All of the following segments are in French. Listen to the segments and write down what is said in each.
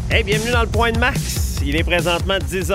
Hey, bienvenue dans le Point de Max. Il est présentement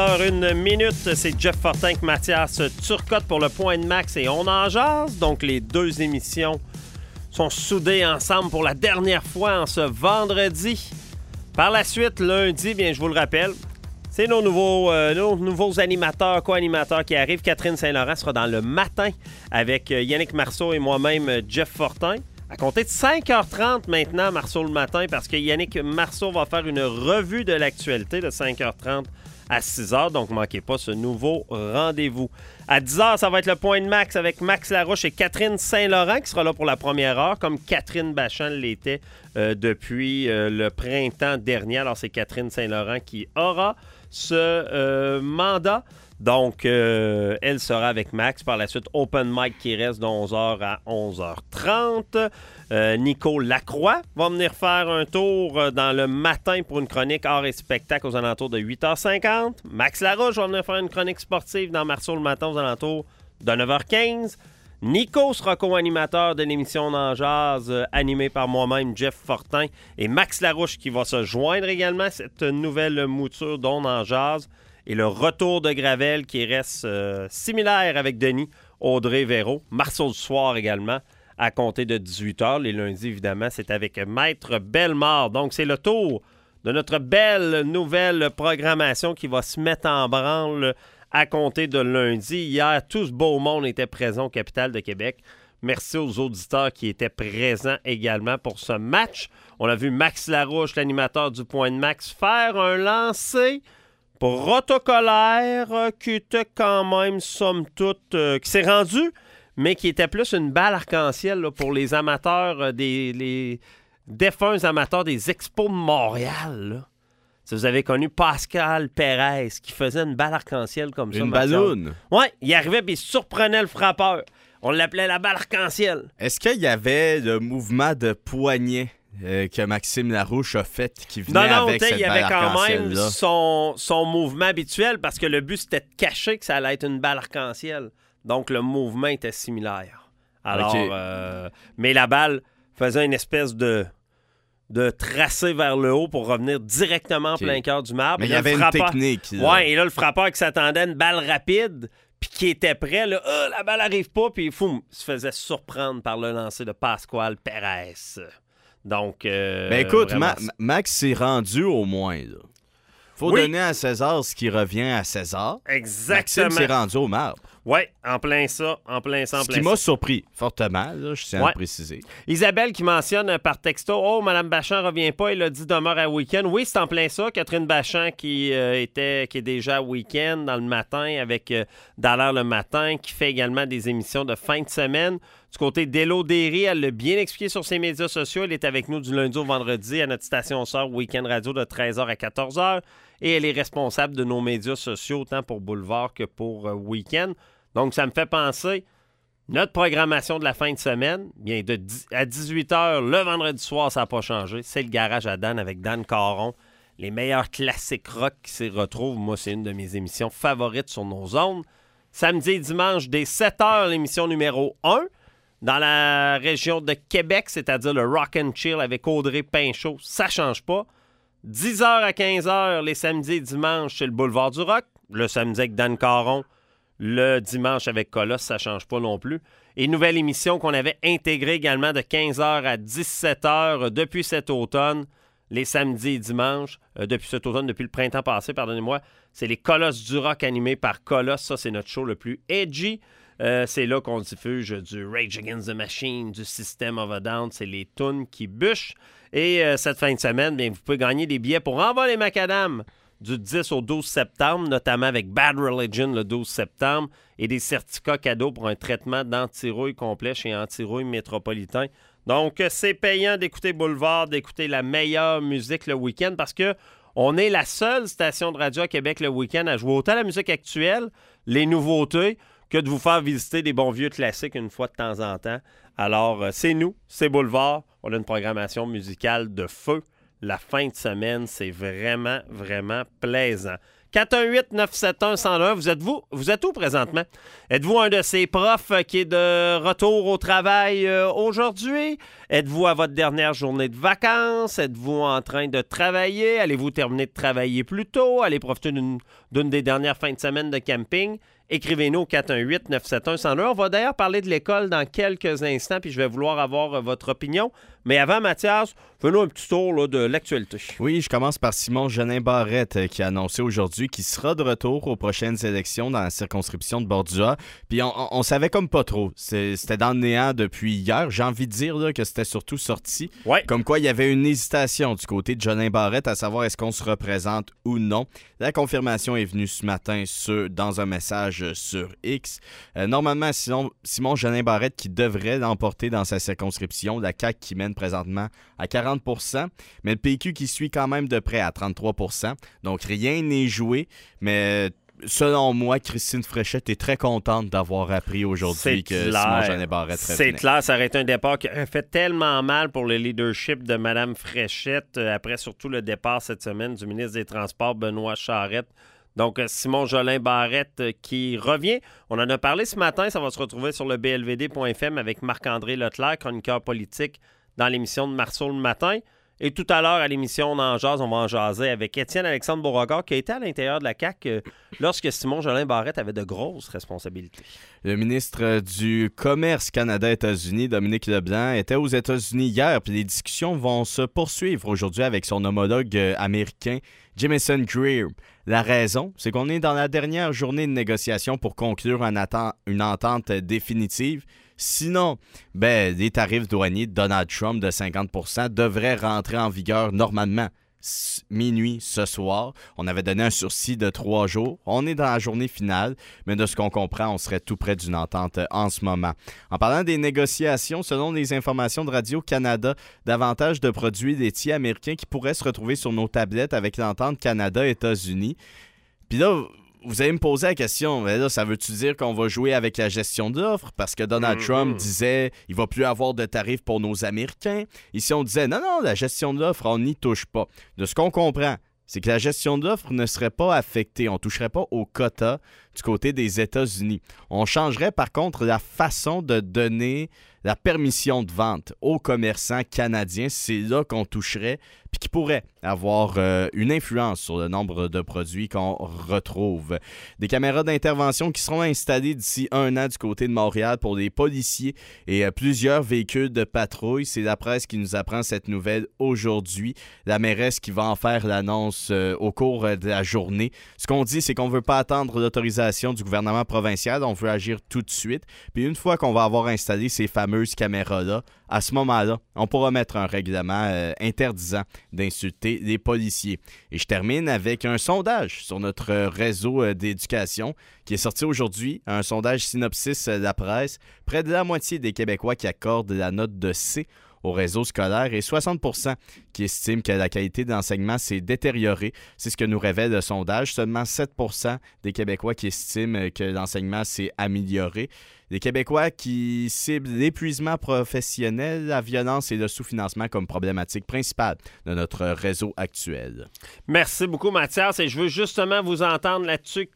10h01. C'est Jeff Fortin avec Mathias Turcotte pour le Point de Max et On en jase. Donc, les deux émissions sont soudées ensemble pour la dernière fois en ce vendredi. Par la suite, lundi, bien, je vous le rappelle, c'est nos nouveaux animateurs, co-animateurs qui arrivent. Catherine Saint-Laurent sera dans le matin avec Yannick Marceau et moi-même, Jeff Fortin. À compter de 5h30 maintenant, Marceau le matin, parce que Yannick Marceau va faire une revue de l'actualité de 5h30 à 6h. Donc, ne manquez pas ce nouveau rendez-vous. À 10h, ça va être le Point de Max avec Max Larouche et Catherine Saint-Laurent qui sera là pour la première heure, comme Catherine Bachand l'était depuis le printemps dernier. Alors, c'est Catherine Saint-Laurent qui aura ce mandat. Donc, elle sera avec Max. Par la suite, Open Mic qui reste de 11h à 11h30. Nico Lacroix va venir faire un tour dans le matin pour une chronique art et spectacle aux alentours de 8h50. Max Larouche va venir faire une chronique sportive dans Marceau le matin aux alentours de 9h15. Nico sera co-animateur de l'émission On jase, animée par moi-même, Jeff Fortin, et Max Larouche qui va se joindre également à cette nouvelle mouture d'On jase. Et le retour de Gravel qui reste similaire avec Denis, Audrey Véro. Marceau du soir également, à compter de 18h. Les lundis, évidemment, c'est avec Maître Bellemare. Donc, c'est le tour de notre belle nouvelle programmation qui va se mettre en branle à compter de lundi. Hier, tout ce beau monde était présent au Capitale de Québec. Merci aux auditeurs qui étaient présents également pour ce match. On a vu Max Larouche, l'animateur du Point de Max, faire un lancer protocolaire qui était quand même, somme toute, qui s'est rendu, mais qui était plus une balle arc-en-ciel là, pour les amateurs, les défunts amateurs des Expos de Montréal. Là. Si vous avez connu Pascal Perez, qui faisait une balle arc-en-ciel comme ça. Une balloune? Oui, il arrivait et il surprenait le frappeur. On l'appelait la balle arc-en-ciel. Est-ce qu'il y avait le mouvement de poignet que Maxime Larouche a fait qui venait avec cette balle arc-en-ciel? Il y avait quand même son mouvement habituel parce que le but, c'était de cacher que ça allait être une balle arc-en-ciel. Donc, le mouvement était similaire. Alors, mais la balle faisait une espèce de tracé vers le haut pour revenir directement en plein cœur du marbre. Mais il y avait une technique. Oui, et là, le frappeur qui s'attendait à une balle rapide puis qui était prêt, là, la balle n'arrive pas, puis il se faisait surprendre par le lancer de Pascal Perez. Donc, écoute, Max s'est rendu au moins. Là. Faut donner à César ce qui revient à César. Exactement. Maxime s'est rendu au marbre. Oui, en plein ça. Ce qui m'a surpris fortement, là, je tiens à le préciser. Isabelle qui mentionne par texto, « Oh, Mme Bachand revient pas, elle a dit demeure à week-end. » Oui, c'est en plein ça. Catherine Bachand qui est déjà à week-end dans le matin avec Dallaire le matin, qui fait également des émissions de fin de semaine. Du côté d'Hélo Derry, elle l'a bien expliqué sur ses médias sociaux. Elle est avec nous du lundi au vendredi à notre station sœur Week-end Radio de 13h à 14h. Et elle est responsable de nos médias sociaux, autant pour Boulevard que pour Week-end. Donc, ça me fait penser, notre programmation de la fin de semaine, bien à 18h le vendredi soir, ça n'a pas changé. C'est le Garage à Dan avec Dan Caron. Les meilleurs classiques rock qui s'y retrouvent. Moi, c'est une de mes émissions favorites sur nos ondes. Samedi et dimanche, dès 7h, l'émission numéro 1. Dans la région de Québec, c'est-à-dire le Rock and Chill avec Audrey Pinchot, ça ne change pas. 10h à 15h, les samedis et dimanches, c'est le Boulevard du Rock. Le samedi avec Dan Caron. Le dimanche avec Colosse, ça ne change pas non plus. Et nouvelle émission qu'on avait intégrée également de 15h à 17h depuis cet automne, les samedis et dimanches, depuis cet automne, depuis le printemps passé, pardonnez-moi, c'est les Colosses du Rock animés par Colosse. Ça, c'est notre show le plus edgy. C'est là qu'on diffuse du Rage Against the Machine, du System of a Down. C'est les tunes qui bûchent. Et cette fin de semaine, bien, vous pouvez gagner des billets pour Envol les Macadam du 10 au 12 septembre, notamment avec Bad Religion le 12 septembre, et des certificats cadeaux pour un traitement d'antirouille complet chez Antirouille Métropolitain. Donc, c'est payant d'écouter Boulevard, d'écouter la meilleure musique le week-end, parce que on est la seule station de radio à Québec le week-end à jouer autant la musique actuelle, les nouveautés, que de vous faire visiter des bons vieux classiques une fois de temps en temps. Alors, c'est nous, c'est Boulevard. On a une programmation musicale de feu. La fin de semaine, c'est vraiment, vraiment plaisant. 418-971-1001. Vous êtes où présentement? Êtes-vous un de ces profs qui est de retour au travail aujourd'hui? Êtes-vous à votre dernière journée de vacances? Êtes-vous en train de travailler? Allez-vous terminer de travailler plus tôt? Allez profiter d'une des dernières fins de semaine de camping? Écrivez-nous au 418-971-1001. On va d'ailleurs parler de l'école dans quelques instants, puis je vais vouloir avoir votre opinion. Mais avant, Mathias, fais-nous un petit tour là, de l'actualité. Oui, je commence par Simon Jolin-Barrette qui a annoncé aujourd'hui qu'il sera de retour aux prochaines élections dans la circonscription de Bordua. Puis on savait comme pas trop. C'était dans le néant depuis hier. J'ai envie de dire là, que c'était surtout sorti. Ouais. Comme quoi, il y avait une hésitation du côté de Jolin-Barrette à savoir est-ce qu'on se représente ou non. La confirmation est venue ce matin dans un message sur X. Normalement, Simon Jolin-Barrette qui devrait l'emporter dans sa circonscription, la CAQ qui mène présentement à 40 %, mais le PQ qui suit quand même de près à 33 %. Donc, rien n'est joué, mais selon moi, Christine Fréchette est très contente d'avoir appris aujourd'hui que Simon Jolin-Barrette revenait. C'est clair, ça aurait été un départ qui aurait fait tellement mal pour le leadership de Mme Fréchette, après surtout le départ cette semaine du ministre des Transports, Benoît Charette. Donc, Simon Jolin-Barrette qui revient. On en a parlé ce matin, ça va se retrouver sur le blvd.fm avec Marc-André Leclerc, chroniqueur politique dans l'émission de Marceau le matin. Et tout à l'heure, à l'émission On en jase, on va en jaser avec Étienne-Alexandre Beauregard, qui a été à l'intérieur de la CAQ lorsque Simon Jolin-Barrette avait de grosses responsabilités. Le ministre du Commerce Canada-États-Unis, Dominique Leblanc, était aux États-Unis hier, puis les discussions vont se poursuivre aujourd'hui avec son homologue américain, Jamieson Greer. La raison, c'est qu'on est dans la dernière journée de négociation pour conclure une entente définitive. Sinon, les tarifs douaniers de Donald Trump de 50 % devraient rentrer en vigueur normalement minuit ce soir. On avait donné un sursis de 3 jours. On est dans la journée finale, mais de ce qu'on comprend, on serait tout près d'une entente en ce moment. En parlant des négociations, selon les informations de Radio-Canada, davantage de produits laitiers américains qui pourraient se retrouver sur nos tablettes avec l'entente Canada-États-Unis. Puis là, vous allez me poser la question, mais là, ça veut-tu dire qu'on va jouer avec la gestion de l'offre? Parce que Donald Trump disait il va plus avoir de tarifs pour nos Américains. Ici, on disait non, la gestion de l'offre, on n'y touche pas. De ce qu'on comprend, c'est que la gestion de l'offre ne serait pas affectée. On ne toucherait pas au quota du côté des États-Unis. On changerait par contre la façon de donner la permission de vente aux commerçants canadiens. C'est là qu'on toucherait puis qui pourrait avoir une influence sur le nombre de produits qu'on retrouve. Des caméras d'intervention qui seront installées d'ici 1 an du côté de Montréal pour les policiers et plusieurs véhicules de patrouille. C'est la presse qui nous apprend cette nouvelle aujourd'hui. La mairesse qui va en faire l'annonce au cours de la journée. Ce qu'on dit, c'est qu'on ne veut pas attendre l'autorisation du gouvernement provincial. On veut agir tout de suite. Puis une fois qu'on va avoir installé ces fameuses caméras-là, à ce moment-là, on pourra mettre un règlement interdisant d'insulter les policiers. Et je termine avec un sondage sur notre réseau d'éducation qui est sorti aujourd'hui, un sondage Synopsis de la presse. Près de la moitié des Québécois qui accordent la note de C au réseau scolaire et 60 % qui estiment que la qualité de l'enseignement s'est détériorée. C'est ce que nous révèle le sondage. Seulement 7 % des Québécois qui estiment que l'enseignement s'est amélioré. Les Québécois qui ciblent l'épuisement professionnel, la violence et le sous-financement comme problématique principale de notre réseau actuel. Merci beaucoup, Mathias. Et je veux justement vous entendre là-dessus.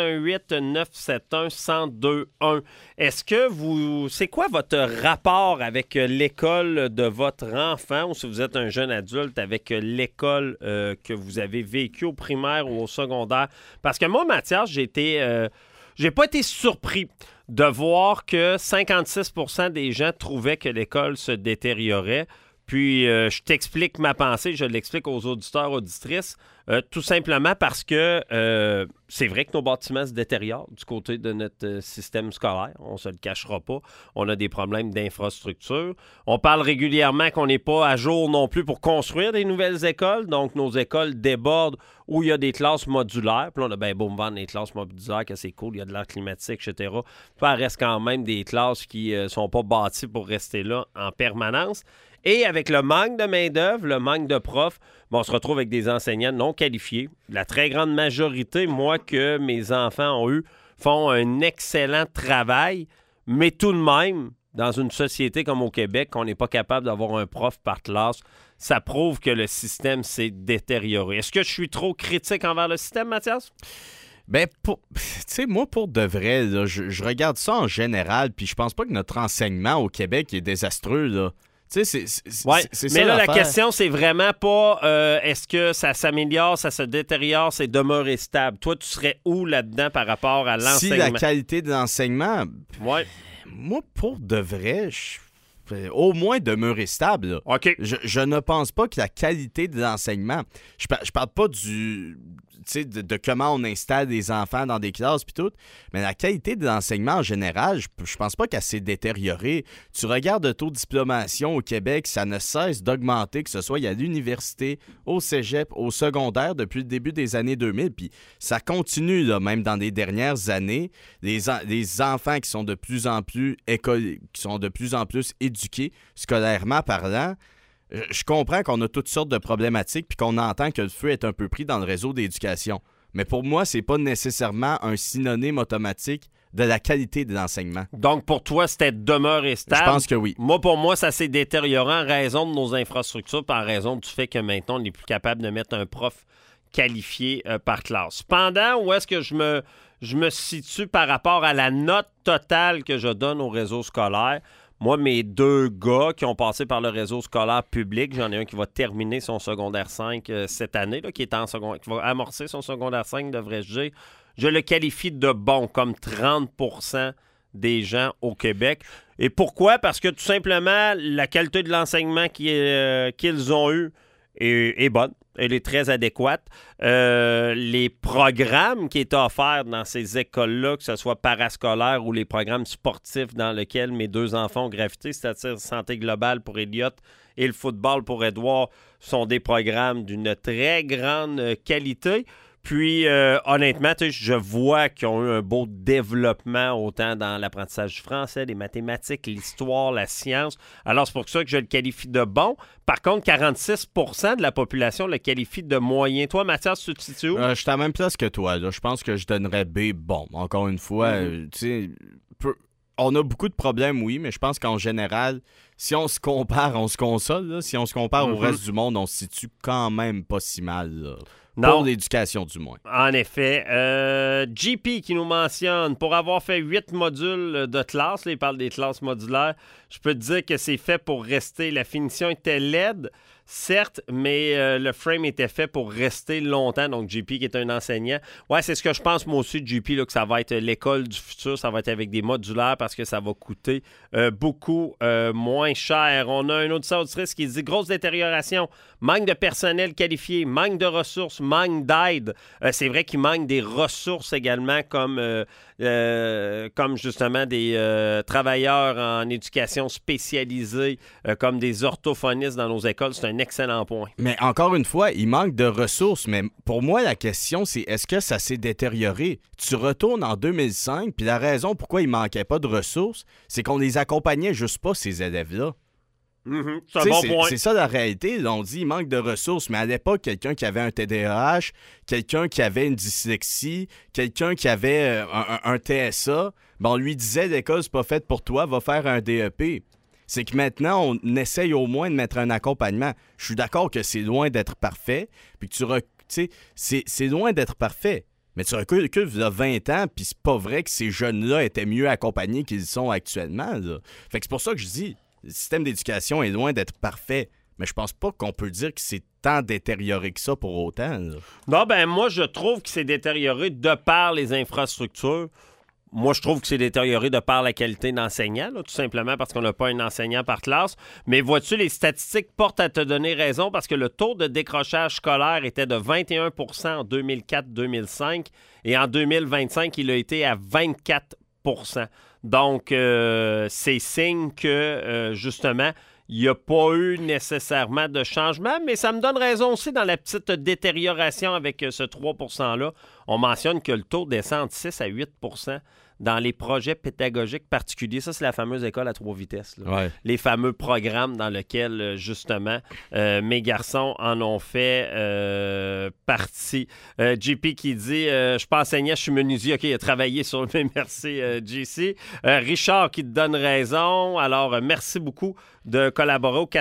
418-971-1021. Est-ce que c'est quoi votre rapport avec l'école de votre enfant ou si vous êtes un jeune adulte avec l'école que vous avez vécue au primaire ou au secondaire? Parce que moi, Mathias, j'ai pas été surpris de voir que 56 % des gens trouvaient que l'école se détériorait. Puis, je t'explique ma pensée, je l'explique aux auditeurs, auditrices, tout simplement parce que c'est vrai que nos bâtiments se détériorent du côté de notre système scolaire. On ne se le cachera pas. On a des problèmes d'infrastructure. On parle régulièrement qu'on n'est pas à jour non plus pour construire des nouvelles écoles. Donc, nos écoles débordent où il y a des classes modulaires. Puis là, on a bien beau me vendre des classes modulaires, que c'est cool, il y a de l'air climatique, etc. Puis, il reste quand même des classes qui ne sont pas bâties pour rester là en permanence. Et avec le manque de main-d'œuvre, le manque de profs, on se retrouve avec des enseignants non qualifiés. La très grande majorité, moi, que mes enfants ont eu, font un excellent travail, mais tout de même, dans une société comme au Québec, qu'on n'est pas capable d'avoir un prof par classe, ça prouve que le système s'est détérioré. Est-ce que je suis trop critique envers le système, Mathias? Ben, tu sais, moi, pour de vrai, là, je regarde ça en général, puis je pense pas que notre enseignement au Québec est désastreux, là. Tu sais, c'est ça. Mais là, l'affaire. la question, c'est vraiment pas est-ce que ça s'améliore, ça se détériore, c'est demeuré stable. Toi, tu serais où là-dedans par rapport à l'enseignement? Si la qualité de l'enseignement, Ouais. moi, pour de vrai, au moins demeurer stable. Là. OK. Je ne pense pas que la qualité de l'enseignement, je parle pas de comment on installe des enfants dans des classes puis tout, mais la qualité de l'enseignement en général, je pense pas qu'elle s'est détériorée. Tu regardes le taux de diplomation au Québec, ça ne cesse d'augmenter, que ce soit à l'université, au cégep, au secondaire depuis le début des années 2000, puis ça continue là, même dans les dernières années. Les enfants qui sont de plus en plus éduqués scolairement parlant. Je comprends qu'on a toutes sortes de problématiques puis qu'on entend que le feu est un peu pris dans le réseau d'éducation. Mais pour moi, c'est pas nécessairement un synonyme automatique de la qualité de l'enseignement. Donc, pour toi, c'était demeuré stable? Je pense que oui. Pour moi, ça s'est détérioré en raison de nos infrastructures, par raison du fait que maintenant, on n'est plus capable de mettre un prof qualifié par classe. Cependant, où est-ce que je me situe par rapport à la note totale que je donne au réseau scolaire? Moi, mes 2 gars qui ont passé par le réseau scolaire public, j'en ai un qui va terminer son secondaire 5 cette année, là, qui va amorcer son secondaire 5, devrais-je dire. Je le qualifie de bon, comme 30% des gens au Québec. Et pourquoi? Parce que tout simplement, la qualité de l'enseignement qu'ils ont eu est bonne. Elle est très adéquate. Les programmes qui étaient offerts dans ces écoles-là, que ce soit parascolaires ou les programmes sportifs dans lesquels mes 2 enfants ont gravité, c'est-à-dire Santé globale pour Elliot et le football pour Édouard, sont des programmes d'une très grande qualité. Puis, honnêtement, je vois qu'ils ont eu un beau développement autant dans l'apprentissage du français, des mathématiques, l'histoire, la science. Alors, c'est pour ça que je le qualifie de bon. Par contre, 46% de la population le qualifie de moyen. Toi, Mathias, tu te situes où? Je suis à la même place que toi. Là. Je pense que je donnerais B bon. Encore une fois, tu sais, on a beaucoup de problèmes, oui, mais je pense qu'en général, si on se compare, on se console. Là. Si on se compare au reste du monde, on se situe quand même pas si mal, là. Non. Pour l'éducation, du moins. En effet. JP qui nous mentionne, pour avoir fait 8 modules de classe, là, il parle des classes modulaires, je peux te dire que c'est fait pour rester. La finition était laide, certes, mais le frame était fait pour rester longtemps. Donc, JP qui est un enseignant. Ouais, c'est ce que je pense, moi aussi, JP, là, que ça va être l'école du futur. Ça va être avec des modulaires parce que ça va coûter beaucoup moins cher. On a un auditrice qui dit « Grosse détérioration, manque de personnel qualifié, manque de ressources, manque d'aide. » C'est vrai qu'il manque des ressources également comme justement des travailleurs en éducation spécialisée, comme des orthophonistes dans nos écoles. C'est un excellent point. Mais encore une fois, il manque de ressources. Mais pour moi, la question, c'est est-ce que ça s'est détérioré? Tu retournes en 2005, puis la raison pourquoi il manquait pas de ressources, c'est qu'on les accompagnait juste pas, ces élèves-là. C'est un bon point. C'est ça la réalité. Là, on dit qu'il manque de ressources, mais à l'époque, quelqu'un qui avait un TDAH, quelqu'un qui avait une dyslexie, quelqu'un qui avait un TSA, on lui disait l'école, c'est pas faite pour toi, va faire un DEP. C'est que maintenant, on essaye au moins de mettre un accompagnement. Je suis d'accord que c'est loin d'être parfait, puis que c'est loin d'être parfait. Mais tu recules il y a 20 ans, puis c'est pas vrai que ces jeunes-là étaient mieux accompagnés qu'ils sont actuellement. Là. Fait que c'est pour ça que je dis, le système d'éducation est loin d'être parfait. Mais je pense pas qu'on peut dire que c'est tant détérioré que ça pour autant. Là. Non, moi, je trouve que c'est détérioré de par les infrastructures. Moi, je trouve que c'est détérioré de par la qualité d'enseignant, là, tout simplement parce qu'on n'a pas un enseignant par classe. Mais vois-tu, les statistiques portent à te donner raison parce que le taux de décrochage scolaire était de 21 % en 2004-2005 et en 2025, il a été à 24 %. Donc, c'est signe que, justement, il n'y a pas eu nécessairement de changement, mais ça me donne raison aussi dans la petite détérioration avec ce 3 %-là. On mentionne que le taux descend de 6 à 8 % dans les projets pédagogiques particuliers. Ça, c'est la fameuse école à 3 vitesses. Là. Ouais. Les fameux programmes dans lesquels, justement, mes garçons en ont fait parti. JP qui dit je suis pas enseignant, je suis menuisier. OK, il a travaillé sur le même. Merci, JC. Richard qui te donne raison. Alors, merci beaucoup de collaborer au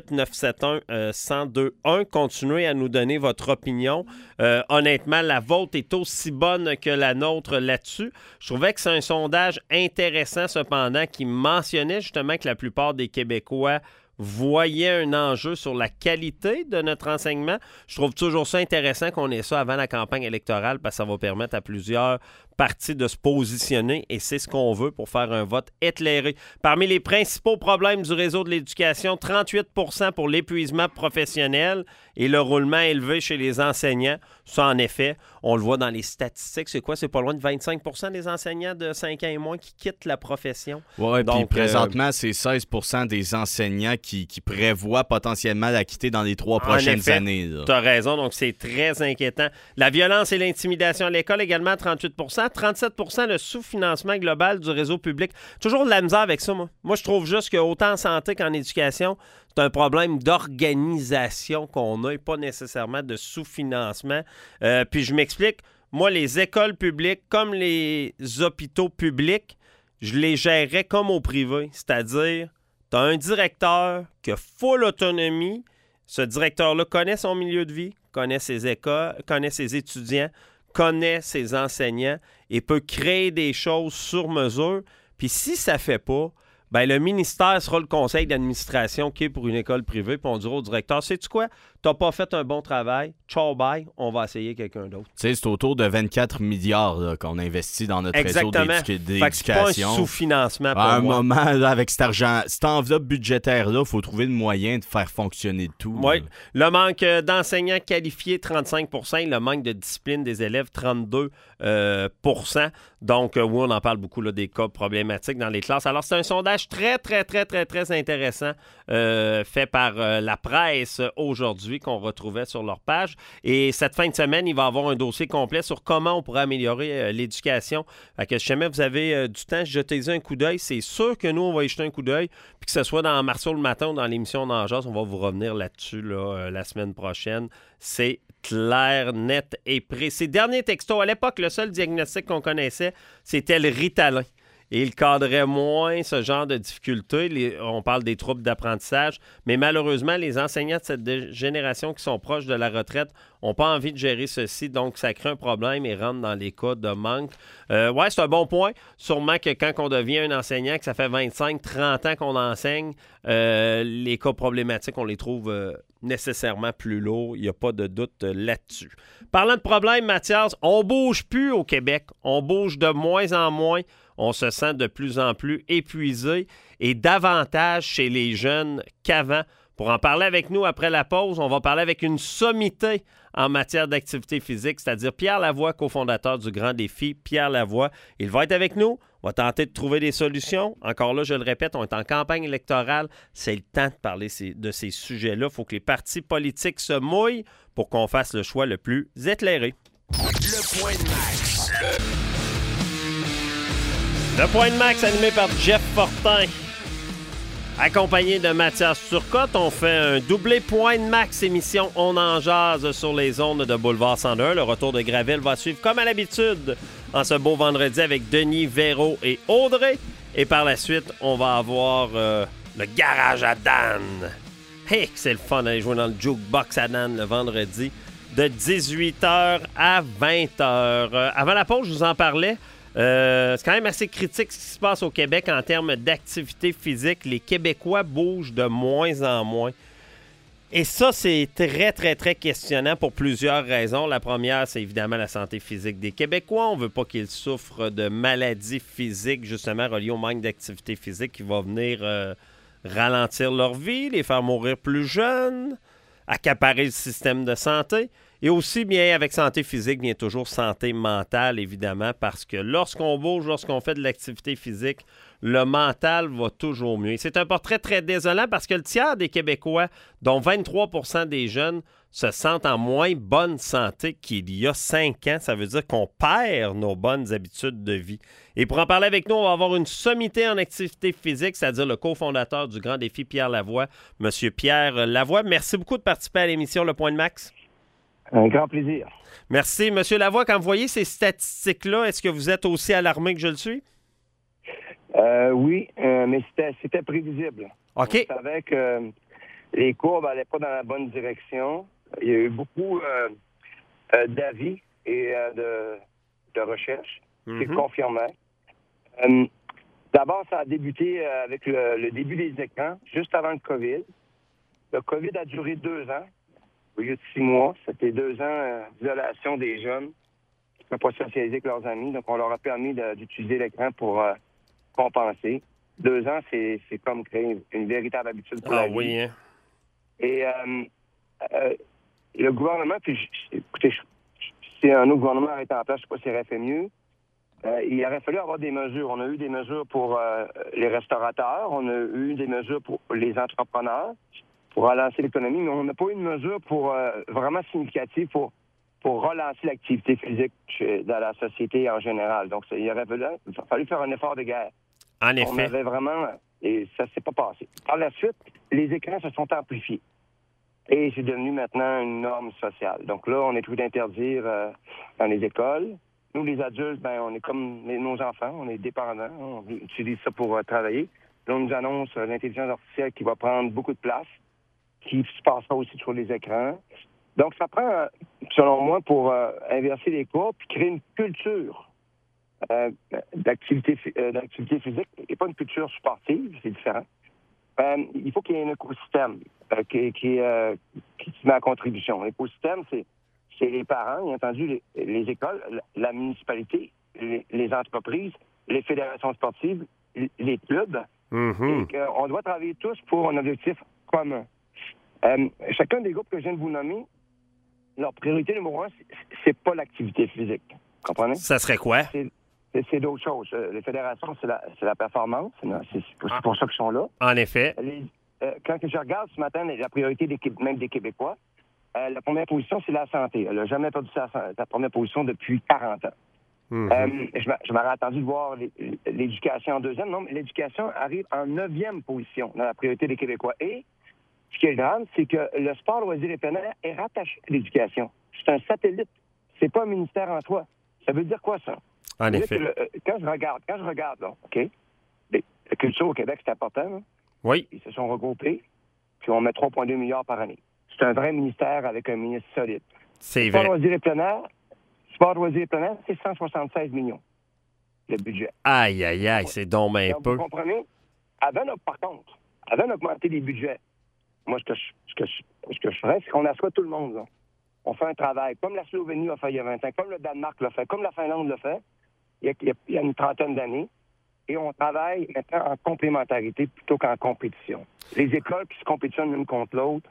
418-971-1021. Continuez à nous donner votre opinion. Honnêtement, la vôtre est aussi bonne que la nôtre là-dessus. Je trouvais que c'est un sondage intéressant, cependant, qui mentionnait justement que la plupart des Québécois voyait un enjeu sur la qualité de notre enseignement. Je trouve toujours ça intéressant qu'on ait ça avant la campagne électorale parce que ça va permettre à plusieurs partis de se positionner et c'est ce qu'on veut pour faire un vote éclairé. Parmi les principaux problèmes du réseau de l'éducation, 38 % pour l'épuisement professionnel et le roulement élevé chez les enseignants. Ça, en effet, on le voit dans les statistiques. C'est quoi? C'est pas loin de 25 % des enseignants de 5 ans et moins qui quittent la profession. Oui, puis présentement, c'est 16 % des enseignants qui prévoient potentiellement la quitter dans les 3 prochaines années. Tu as raison, donc c'est très inquiétant. La violence et l'intimidation à l'école également, 38 % 37 % le sous-financement global du réseau public. Toujours de la misère avec ça, moi. Moi, je trouve juste qu'autant en santé qu'en éducation, c'est un problème d'organisation qu'on a et pas nécessairement de sous-financement. Puis je m'explique, moi, les écoles publiques comme les hôpitaux publics, je les gérerais comme au privé. C'est-à-dire, tu as un directeur qui a full autonomie. Ce directeur-là connaît son milieu de vie, connaît ses écoles, connaît ses étudiants, connaît ses enseignants et peut créer des choses sur mesure. Puis si ça ne fait pas, ben le ministère sera le conseil d'administration qui est pour une école privée, puis on dira au directeur, sais-tu quoi? Tu n'as pas fait un bon travail, ciao, bye, on va essayer quelqu'un d'autre. Tu sais, c'est autour de 24 milliards là, qu'on investit dans notre réseau d'éducation. Fait que c'est pas un sous-financement pour à un moi. moment, là, avec cet argent, cette enveloppe budgétaire-là, il faut trouver le moyen de faire fonctionner tout. Oui. Le manque d'enseignants qualifiés, 35 % et le manque de discipline des élèves, 32 %. Donc, oui, on en parle beaucoup là, des cas problématiques dans les classes. Alors, c'est un sondage très, très, très, très, très intéressant fait par la presse aujourd'hui qu'on retrouvait sur leur page. Et cette fin de semaine, il va y avoir un dossier complet sur comment on pourrait améliorer l'éducation. Fait que si jamais vous avez du temps, jetez-y un coup d'œil. C'est sûr que nous, on va y jeter un coup d'œil. Puis que ce soit dans Marceau le matin ou dans l'émission d'Angers, on va vous revenir là-dessus là, la semaine prochaine. C'est clair, net et précis. Dernier texto. À l'époque, le seul diagnostic qu'on connaissait, c'était le Ritalin. Et il cadrait moins ce genre de difficultés. On parle des troubles d'apprentissage, mais malheureusement, les enseignants de cette génération qui sont proches de la retraite n'ont pas envie de gérer ceci, donc ça crée un problème et rentre dans les cas de manque. Oui, c'est un bon point. Sûrement que quand on devient un enseignant, que ça fait 25-30 ans qu'on enseigne, les cas problématiques, on les trouve nécessairement plus lourds. Il n'y a pas de doute là-dessus. Parlant de problèmes, Mathias, on bouge plus au Québec. On bouge de moins en moins. On se sent de plus en plus épuisé et davantage chez les jeunes qu'avant. Pour en parler avec nous après la pause, on va parler avec une sommité en matière d'activité physique, c'est-à-dire Pierre Lavoie, cofondateur du Grand Défi, Pierre Lavoie. Il va être avec nous. On va tenter de trouver des solutions. Encore là, je le répète, on est en campagne électorale. C'est le temps de parler de ces sujets-là. Il faut que les partis politiques se mouillent pour qu'on fasse le choix le plus éclairé. Le point de Max. Le point de Max animé par Jeff Fortin. Accompagné de Mathias Turcotte, on fait un doublé point de Max émission On en jase sur les ondes de Boulevard 101. Le retour de Gravel va suivre comme à l'habitude en ce beau vendredi avec Denis, Véro et Audrey. Et par la suite, on va avoir le garage à Dan. Hey, c'est le fun d'aller jouer dans le jukebox à Dan le vendredi de 18h à 20h. Avant la pause, je vous en parlais. C'est quand même assez critique ce qui se passe au Québec en termes d'activité physique. Les Québécois bougent de moins en moins. Et ça, c'est très, très, très questionnant pour plusieurs raisons. La première, c'est évidemment la santé physique des Québécois. On ne veut pas qu'ils souffrent de maladies physiques, justement, reliées au manque d'activité physique qui va venir ralentir leur vie, les faire mourir plus jeunes, accaparer le système de santé. Et aussi, bien, avec santé physique, vient toujours santé mentale, évidemment, parce que lorsqu'on bouge, lorsqu'on fait de l'activité physique, le mental va toujours mieux. Et c'est un portrait très désolant parce que le tiers des Québécois, dont 23 % des jeunes, se sentent en moins bonne santé qu'il y a 5 ans. Ça veut dire qu'on perd nos bonnes habitudes de vie. Et pour en parler avec nous, on va avoir une sommité en activité physique, c'est-à-dire le cofondateur du Grand Défi, Pierre Lavoie, M. Pierre Lavoie. Merci beaucoup de participer à l'émission Le Point de Max. Un grand plaisir. Merci. Monsieur Lavoie, quand vous voyez ces statistiques-là, est-ce que vous êtes aussi alarmé que je le suis? Oui, mais c'était prévisible. OK. On savait que les courbes n'allaient pas dans la bonne direction. Il y a eu beaucoup d'avis et de recherches qui confirmaient. D'abord, ça a débuté avec le début des écrans, juste avant le COVID. Le COVID a duré 2 ans, au lieu de 6 mois. C'était 2 ans d'isolation des jeunes qui ne pouvaient pas socialiser avec leurs amis. Donc, on leur a permis d'utiliser l'écran pour compenser. 2 ans, c'est comme créer une véritable habitude pour la vie. Oui, hein? Et le gouvernement, puis écoutez, si un autre gouvernement était en place, je ne sais pas s'il aurait fait mieux. Il aurait fallu avoir des mesures. On a eu des mesures pour les restaurateurs, on a eu des mesures pour les entrepreneurs, pour relancer l'économie, mais on n'a pas eu de mesure pour vraiment significative pour relancer l'activité physique dans la société en général. Donc, il aurait fallu faire un effort de guerre. En effet. On avait vraiment... Et ça ne s'est pas passé. Par la suite, les écrans se sont amplifiés. Et c'est devenu maintenant une norme sociale. Donc là, on est tout d'interdire dans les écoles. Nous, les adultes, on est comme nos enfants, on est dépendants, on utilise ça pour travailler. Là, on nous annonce l'intelligence artificielle qui va prendre beaucoup de place, qui se passera aussi sur les écrans. Donc, ça prend, selon moi, pour inverser les courbes puis créer une culture d'activité physique et pas une culture sportive, c'est différent. Il faut qu'il y ait un écosystème qui se met à contribution. L'écosystème, c'est les parents, bien entendu, les écoles, la municipalité, les entreprises, les fédérations sportives, les clubs. Et on doit travailler tous pour un objectif commun. Chacun des groupes que je viens de vous nommer, leur priorité numéro 1, c'est pas l'activité physique. Vous comprenez? Ça serait quoi? C'est d'autres choses. Les fédérations, c'est la performance. C'est pour ça qu'ils sont là. En effet. Quand je regarde ce matin la priorité même des Québécois, la première position, c'est la santé. Elle n'a jamais perdu sa première position depuis 40 ans. Je m'aurais attendu de voir l'éducation en deuxième. Non, mais l'éducation arrive en 9e position dans la priorité des Québécois. Et ce qui est grave, c'est que le sport, loisir et plein air est rattaché à l'éducation. C'est un satellite. C'est pas un ministère en soi. Ça veut dire quoi, ça? En effet. Quand je regarde, là, OK? La culture au Québec, c'est important, là. Oui. Ils se sont regroupés, puis on met 3,2 milliards par année. C'est un vrai ministère avec un ministre solide. C'est vrai. Sport, loisir et plein air, c'est 176 millions, le budget. Aïe, aïe, aïe, c'est donc bien peu. Vous comprenez? Par contre, avant d'augmenter les budgets, moi, ce que je ferais, c'est qu'on assoit tout le monde, là. On fait un travail, comme la Slovénie l'a fait il y a 20 ans, comme le Danemark l'a fait, comme la Finlande l'a fait, il y a une trentaine d'années, et on travaille maintenant en complémentarité plutôt qu'en compétition. Les écoles qui se compétitionnent l'une contre l'autre,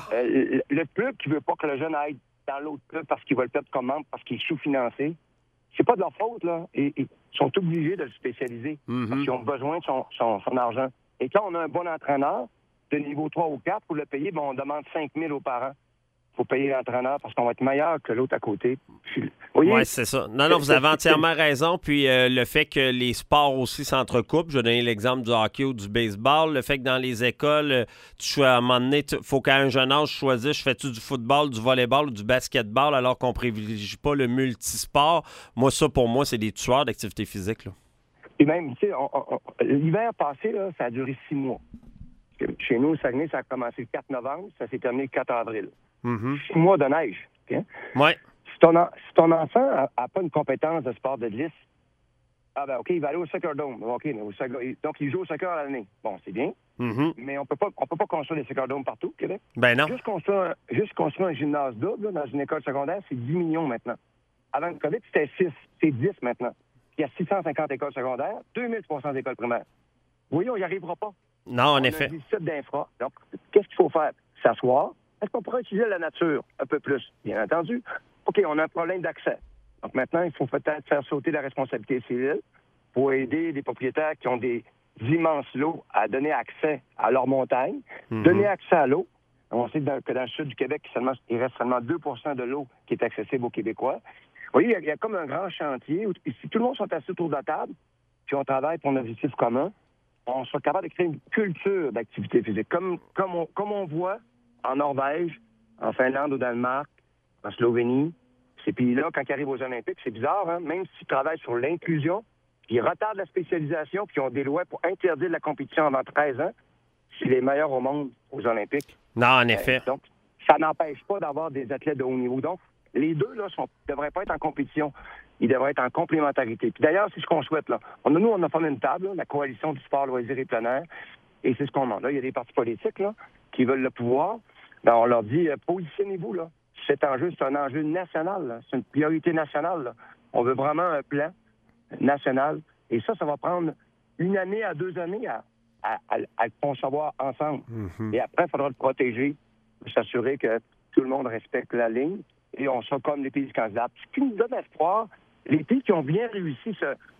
le club qui veut pas que le jeune aille dans l'autre club parce qu'il va le perdre comme membre, parce qu'il est sous-financé, c'est pas de leur faute, là. Et ils sont obligés de le spécialiser parce qu'ils ont besoin de son argent. Et quand on a un bon entraîneur de niveau 3 ou 4, pour le payer, on demande 5 000 aux parents. Il faut payer l'entraîneur parce qu'on va être meilleur que l'autre à côté. Oui, c'est ça. Non, vous avez entièrement raison. Puis le fait que les sports aussi s'entrecoupent, je vais donner l'exemple du hockey ou du baseball, le fait que dans les écoles, à un moment donné, il faut qu'à un jeune âge, je choisisse, je fais-tu du football, du volleyball ou du basketball alors qu'on ne privilégie pas le multisport. Moi, ça, pour moi, c'est des tueurs d'activité physique, là. Et même, tu sais, l'hiver passé, là, ça a duré 6 mois. Chez nous, au Saguenay, ça a commencé le 4 novembre, ça s'est terminé le 4 avril. 6 mois de neige. Okay? Ouais. Si ton enfant n'a pas une compétence de sport de glisse, OK, il va aller au Soccer Dome. OK, mais donc, il joue au soccer à l'année. Bon, c'est bien. Mais on peut pas construire des Soccer Dome partout au Québec. Ben non. Juste construire un gymnase double là, dans une école secondaire, c'est 10 millions maintenant. Avant le COVID, c'était 6. C'est 10 maintenant. Il y a 650 écoles secondaires, 2300 écoles primaires. Oui, on n'y arrivera pas. Non, en effet. On a un déficit d'infra. Donc, qu'est-ce qu'il faut faire? S'asseoir. Est-ce qu'on pourrait utiliser la nature un peu plus? Bien entendu. OK, on a un problème d'accès. Donc maintenant, il faut peut-être faire sauter la responsabilité civile pour aider des propriétaires qui ont des immenses lots à donner accès à leur montagne, donner accès à l'eau. On sait que dans le sud du Québec, il reste seulement 2 % de l'eau qui est accessible aux Québécois. Vous voyez, il y a comme un grand chantier où si tout le monde sont assis autour de la table, puis on travaille pour un objectif commun, on sera capable de créer une culture d'activité physique, comme on voit en Norvège, en Finlande, au Danemark, en Slovénie. Ces pays-là, quand ils arrivent aux Olympiques, c'est bizarre, hein? Même s'ils travaillent sur l'inclusion, puis ils retardent la spécialisation, puis ils ont des lois pour interdire la compétition avant 13 ans, c'est les meilleurs au monde aux Olympiques. Non, en effet. Donc, ça n'empêche pas d'avoir des athlètes de haut niveau. Donc, les deux, là, devraient pas être en compétition. Ils devraient être en complémentarité. Puis d'ailleurs, c'est ce qu'on souhaite, là. On a formé une table, là, la coalition du sport, loisirs et plein air, et c'est ce qu'on demande. Là, il y a des partis politiques, là, qui veulent le pouvoir. Ben, on leur dit, positionnez-vous, là. Cet enjeu, c'est un enjeu national, là. C'est une priorité nationale, là. On veut vraiment un plan national. Et ça va prendre 1 année à 2 années à le concevoir ensemble. Et après, il faudra le protéger, s'assurer que tout le monde respecte la ligne. Et on sera comme les pays candidats. Ce qui nous donne espoir, les pays qui ont bien réussi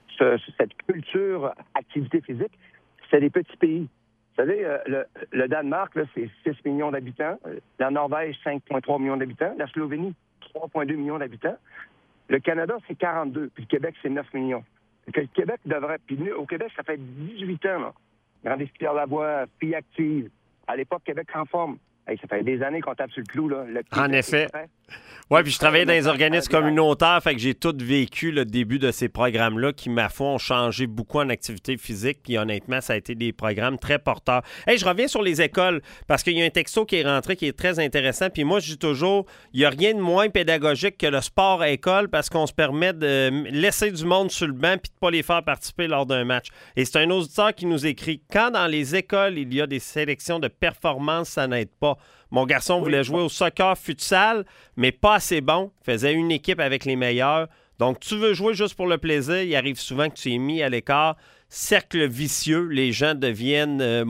cette culture activité physique, c'est des petits pays. Vous savez, le Danemark, là, c'est 6 millions d'habitants. La Norvège, 5,3 millions d'habitants. La Slovénie, 3,2 millions d'habitants. Le Canada, c'est 42. Puis le Québec, c'est 9 millions. Donc, le Québec devrait... Puis nous, au Québec, ça fait 18 ans, là. Grande Pierre Lavoie, Filles actives. À l'époque, Québec en forme. Hey, ça fait des années qu'on tape sur le clou, là. En effet. Oui, puis je travaillais dans les organismes communautaires, fait que j'ai tout vécu le début de ces programmes-là qui, ma foi, ont changé beaucoup en activité physique, puis honnêtement, ça a été des programmes très porteurs. Hey, je reviens sur les écoles, parce qu'il y a un texto qui est rentré qui est très intéressant, puis moi, je dis toujours, il n'y a rien de moins pédagogique que le sport à école, parce qu'on se permet de laisser du monde sur le banc puis de ne pas les faire participer lors d'un match. Et c'est un auditeur qui nous écrit, quand dans les écoles, il y a des sélections de performance, ça n'aide pas. Mon garçon voulait jouer au soccer futsal, mais pas assez bon. Faisait une équipe avec les meilleurs. Donc, tu veux jouer juste pour le plaisir. Il arrive souvent que tu es mis à l'écart. Cercle vicieux, les gens deviennent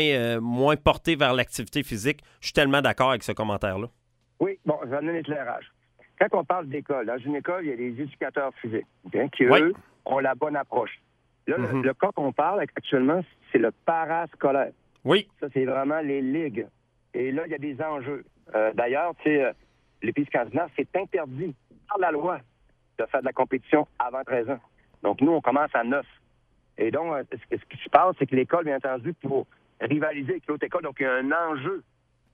moins portés vers l'activité physique. Je suis tellement d'accord avec ce commentaire-là. Oui, bon, je vais donner un éclairage. Quand on parle d'école, dans une école, il y a des éducateurs physiques qui, eux, ont la bonne approche. Là, le cas qu'on parle actuellement, c'est le parascolaire. Oui. Ça, c'est vraiment les ligues. Et là, il y a des enjeux. D'ailleurs, tu sais, les pays scandinaves, c'est interdit par la loi de faire de la compétition avant 13 ans. Donc, nous, on commence à 9. Et donc, ce qui se passe, c'est que l'école, bien entendu, pour rivaliser avec l'autre école, donc il y a un enjeu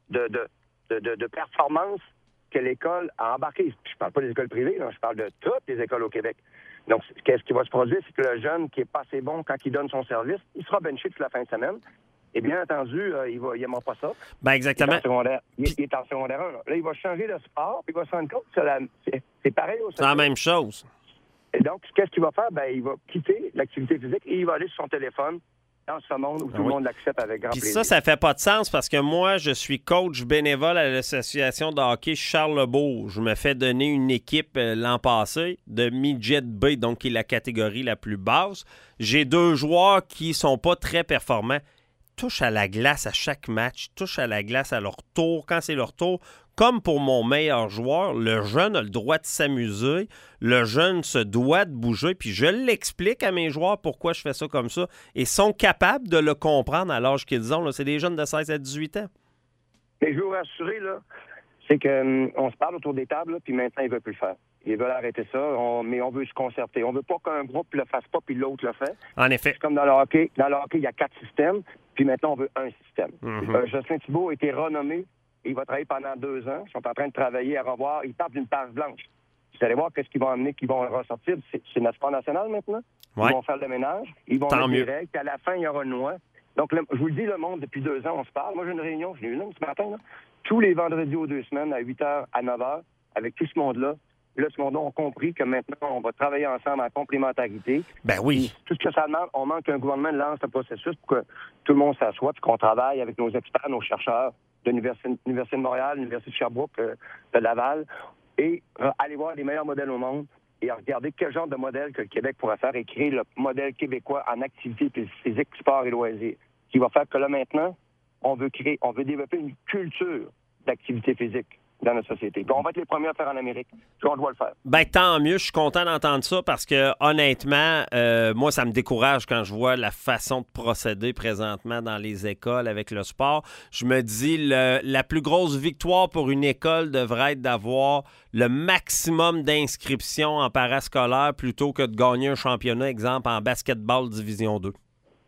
de performance que l'école a embarqué. Je ne parle pas des écoles privées, là, je parle de toutes les écoles au Québec. Donc, qu'est-ce qui va se produire, c'est que le jeune qui est pas assez bon quand il donne son service, il sera benché toute la fin de semaine. Et bien entendu, il n'aimera pas ça. Ben exactement. Il est en secondaire 1. Là, il va changer de sport, puis il va se rendre compte que c'est pareil au c'est la même chose. Et donc, qu'est-ce qu'il va faire? Ben, il va quitter l'activité physique et il va aller sur son téléphone dans ce monde où tout le monde l'accepte avec grand plaisir. Puis ça fait pas de sens parce que moi, je suis coach bénévole à l'association de hockey Charlebourg. Je me fais donner une équipe l'an passé de midget B, donc qui est la catégorie la plus basse. J'ai 2 joueurs qui sont pas très performants. Touchent à la glace à chaque match, touchent à la glace à leur tour, quand c'est leur tour. Comme pour mon meilleur joueur, le jeune a le droit de s'amuser, le jeune se doit de bouger, puis je l'explique à mes joueurs pourquoi je fais ça comme ça, et sont capables de le comprendre à l'âge qu'ils ont. Là. C'est des jeunes de 16 à 18 ans. Mais je veux vous rassurer, là, c'est qu'on se parle autour des tables, là, puis maintenant, ils ne veulent plus le faire. Ils veulent arrêter ça, mais on veut se concerter. On ne veut pas qu'un groupe le fasse pas, puis l'autre le fait. En effet. C'est comme dans le hockey. Dans le hockey, il y a 4 systèmes, puis maintenant, on veut un système. Jocelyn Thibault a été renommé. Il va travailler pendant 2 ans. Ils sont en train de travailler à revoir. Ils partent d'une page blanche. Vous allez voir qu'est-ce qu'ils vont amener, qu'ils vont ressortir. C'est notre sport national maintenant. Ouais. Ils vont faire le ménage. Ils vont Tant mettre mieux. des règles. Puis à la fin, il y aura une loi. Donc, je vous le dis, le monde, depuis 2 ans, on se parle. Moi, j'ai une réunion. Je l'ai eu là ce matin. Là. Tous les vendredis aux 2 semaines, à 8h, à 9h, avec tout ce monde-là. Là, ce monde-là ont compris que maintenant, on va travailler ensemble en complémentarité. Ben oui. Tout ce que ça demande, on manque qu'un gouvernement lance le processus pour que tout le monde s'assoie puis qu'on travaille avec nos experts, nos chercheurs de l'Université de Montréal, l'Université de Sherbrooke, de Laval, et aller voir les meilleurs modèles au monde et regarder quel genre de modèle que le Québec pourrait faire et créer le modèle québécois en activité physique, sport et loisirs. Ce qui va faire que là, maintenant, on veut développer une culture d'activité physique dans notre société. Puis on va être les premiers à le faire en Amérique. Puis on doit le faire. Ben tant mieux, je suis content d'entendre ça parce que honnêtement, moi, ça me décourage quand je vois la façon de procéder présentement dans les écoles avec le sport. Je me dis, la plus grosse victoire pour une école devrait être d'avoir le maximum d'inscriptions en parascolaire plutôt que de gagner un championnat, exemple, en basketball Division 2.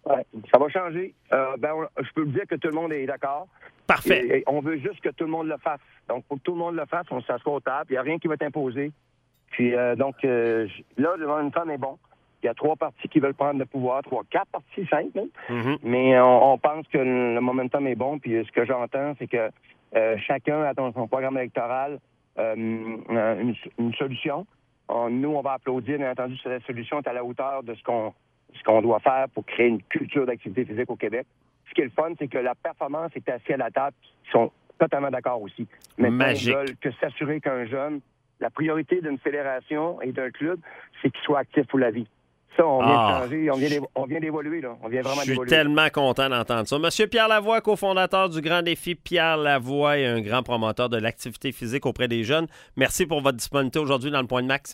Ouais, ça va changer. Je peux vous dire que tout le monde est d'accord. Parfait. Et on veut juste que tout le monde le fasse. Donc, pour que tout le monde le fasse, on s'assoit au table. Il n'y a rien qui va t'imposer. Puis, là, le momentum est bon. Il y a 3 partis qui veulent prendre le pouvoir. 4 partis, 5 même. Mm-hmm. Mais on pense que le momentum est bon. Puis, ce que j'entends, c'est que chacun a dans son programme électoral une solution. Nous, on va applaudir, bien entendu, si la solution est à la hauteur de ce qu'on doit faire pour créer une culture d'activité physique au Québec. Ce qui est le fun, c'est que la performance est assise à la table. Ils sont totalement d'accord aussi. Maintenant, Magique. ils veulent que s'assurer qu'un jeune, la priorité d'une fédération et d'un club, c'est qu'il soit actif pour la vie. Ça, on vient de changer, on vient d'évoluer, là. On vient vraiment d'évoluer. Je suis tellement content d'entendre ça. Monsieur Pierre Lavoie, cofondateur du Grand Défi Pierre Lavoie et un grand promoteur de l'activité physique auprès des jeunes. Merci pour votre disponibilité aujourd'hui dans le Point de Max.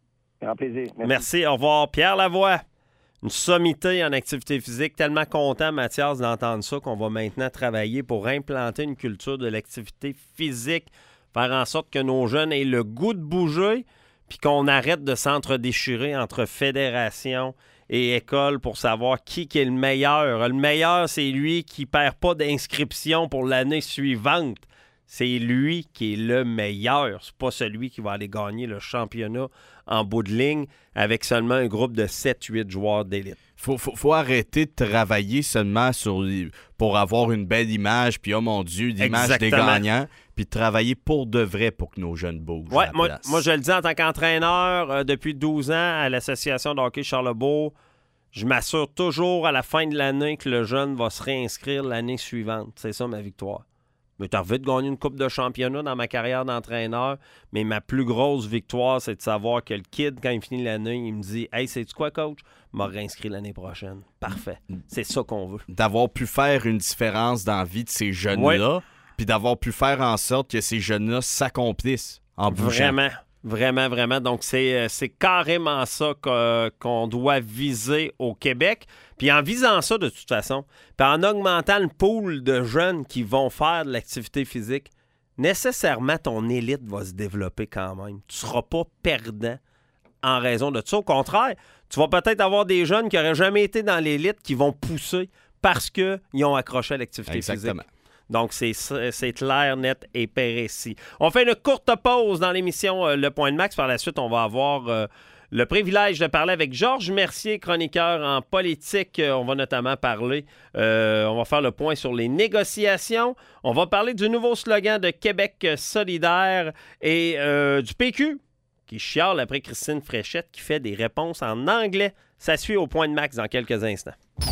Un plaisir. Merci. Au revoir. Pierre Lavoie, une sommité en activité physique. Tellement content, Mathias, d'entendre ça qu'on va maintenant travailler pour implanter une culture de l'activité physique, faire en sorte que nos jeunes aient le goût de bouger, puis qu'on arrête de s'entre-déchirer entre fédération et école pour savoir qui est le meilleur. Le meilleur, c'est lui qui ne perd pas d'inscription pour l'année suivante. C'est lui qui est le meilleur. C'est pas celui qui va aller gagner le championnat en bout de ligne avec seulement un groupe de 7-8 joueurs d'élite. Faut arrêter de travailler seulement pour avoir une belle image, puis oh mon Dieu, l'image des gagnants, puis de travailler pour de vrai pour que nos jeunes bougent. Ouais, moi, je le dis en tant qu'entraîneur depuis 12 ans à l'Association de hockey Charlebourg, je m'assure toujours à la fin de l'année que le jeune va se réinscrire l'année suivante. C'est ça ma victoire. Mais t'as envie de gagner une coupe de championnat dans ma carrière d'entraîneur, mais ma plus grosse victoire, c'est de savoir que le kid, quand il finit l'année, il me dit « Hey, sais-tu quoi, coach? Je m'aurai réinscrit l'année prochaine. » Parfait. C'est ça qu'on veut. D'avoir pu faire une différence dans la vie de ces jeunes-là, puis d'avoir pu faire en sorte que ces jeunes-là s'accomplissent en bougeant. Vraiment. Donc, c'est carrément ça qu'on doit viser au Québec. Puis en visant ça, de toute façon, puis en augmentant le pool de jeunes qui vont faire de l'activité physique, nécessairement, ton élite va se développer quand même. Tu ne seras pas perdant en raison de ça. Au contraire, tu vas peut-être avoir des jeunes qui n'auraient jamais été dans l'élite qui vont pousser parce qu'ils ont accroché à l'activité physique. Donc, c'est clair, net et précis. On fait une courte pause dans l'émission Le Point de Max. Par la suite, on va avoir le privilège de parler avec Georges Mercier, chroniqueur en politique. On va notamment parler, on va faire le point sur les négociations. On va parler du nouveau slogan de Québec solidaire et du PQ qui chiale après Christine Fréchette qui fait des réponses en anglais. Ça suit au Point de Max dans quelques instants.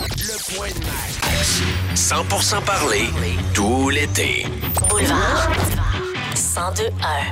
Le Point de Max. 100% parler, tout l'été. Boulevard 102.1.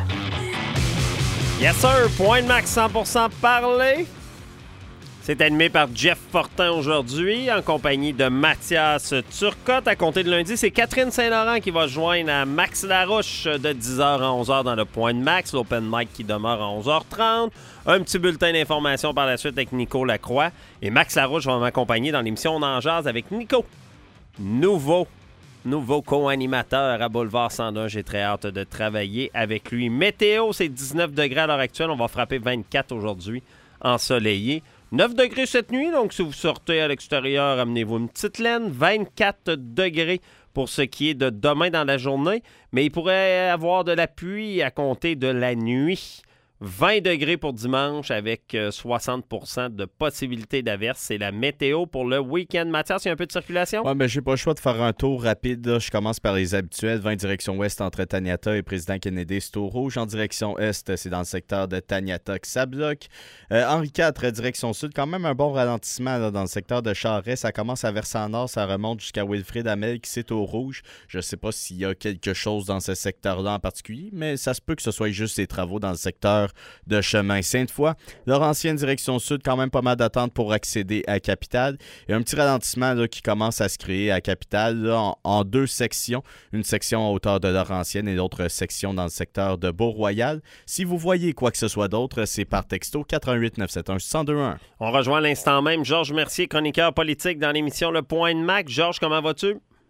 Yes sir, Point de Max 100% parler. C'est animé par Jeff Fortin aujourd'hui, en compagnie de Mathias Turcotte. À compter de lundi, c'est Catherine Saint-Laurent qui va se joindre à Max Larouche de 10h à 11h dans le Point de Max. L'open mic qui demeure à 11h30. Un petit bulletin d'information par la suite avec Nico Lacroix. Et Max Larouche va m'accompagner dans l'émission On en jase avec Nico. Nouveau co-animateur à Boulevard 101. J'ai très hâte de travailler avec lui. Météo, c'est 19 degrés à l'heure actuelle. On va frapper 24 aujourd'hui, ensoleillé. 9 degrés cette nuit, donc si vous sortez à l'extérieur, amenez-vous une petite laine. 24 degrés pour ce qui est de demain dans la journée. Mais il pourrait y avoir de la pluie à compter de la nuit. 20 degrés pour dimanche avec 60% de possibilité d'averse. C'est la météo pour le week-end. Mathias, il y a un peu de circulation? Oui, mais j'ai pas le choix de faire un tour rapide. Là. Je commence par les habituels. 20 direction ouest entre Taniata et Président Kennedy, c'est au rouge. En direction est, c'est dans le secteur de Taniata que ça bloque. Henri IV, direction sud, quand même un bon ralentissement là, dans le secteur de Charest. Ça commence à verser en nord, ça remonte jusqu'à Wilfrid Hamel qui c'est au rouge. Je sais pas s'il y a quelque chose dans ce secteur-là en particulier, mais ça se peut que ce soit juste des travaux dans le secteur de chemin Sainte-Foy. Laurentienne direction sud, quand même pas mal d'attente pour accéder à Capitale. Et un petit ralentissement là, qui commence à se créer à Capitale là, en 2 sections. Une section à hauteur de Laurentienne et l'autre section dans le secteur de Beau-Royal. Si vous voyez quoi que ce soit d'autre, c'est par texto 88 971 1021. On rejoint à l'instant même Georges Mercier, chroniqueur politique dans l'émission Le Point de Max. Georges, comment vas-tu?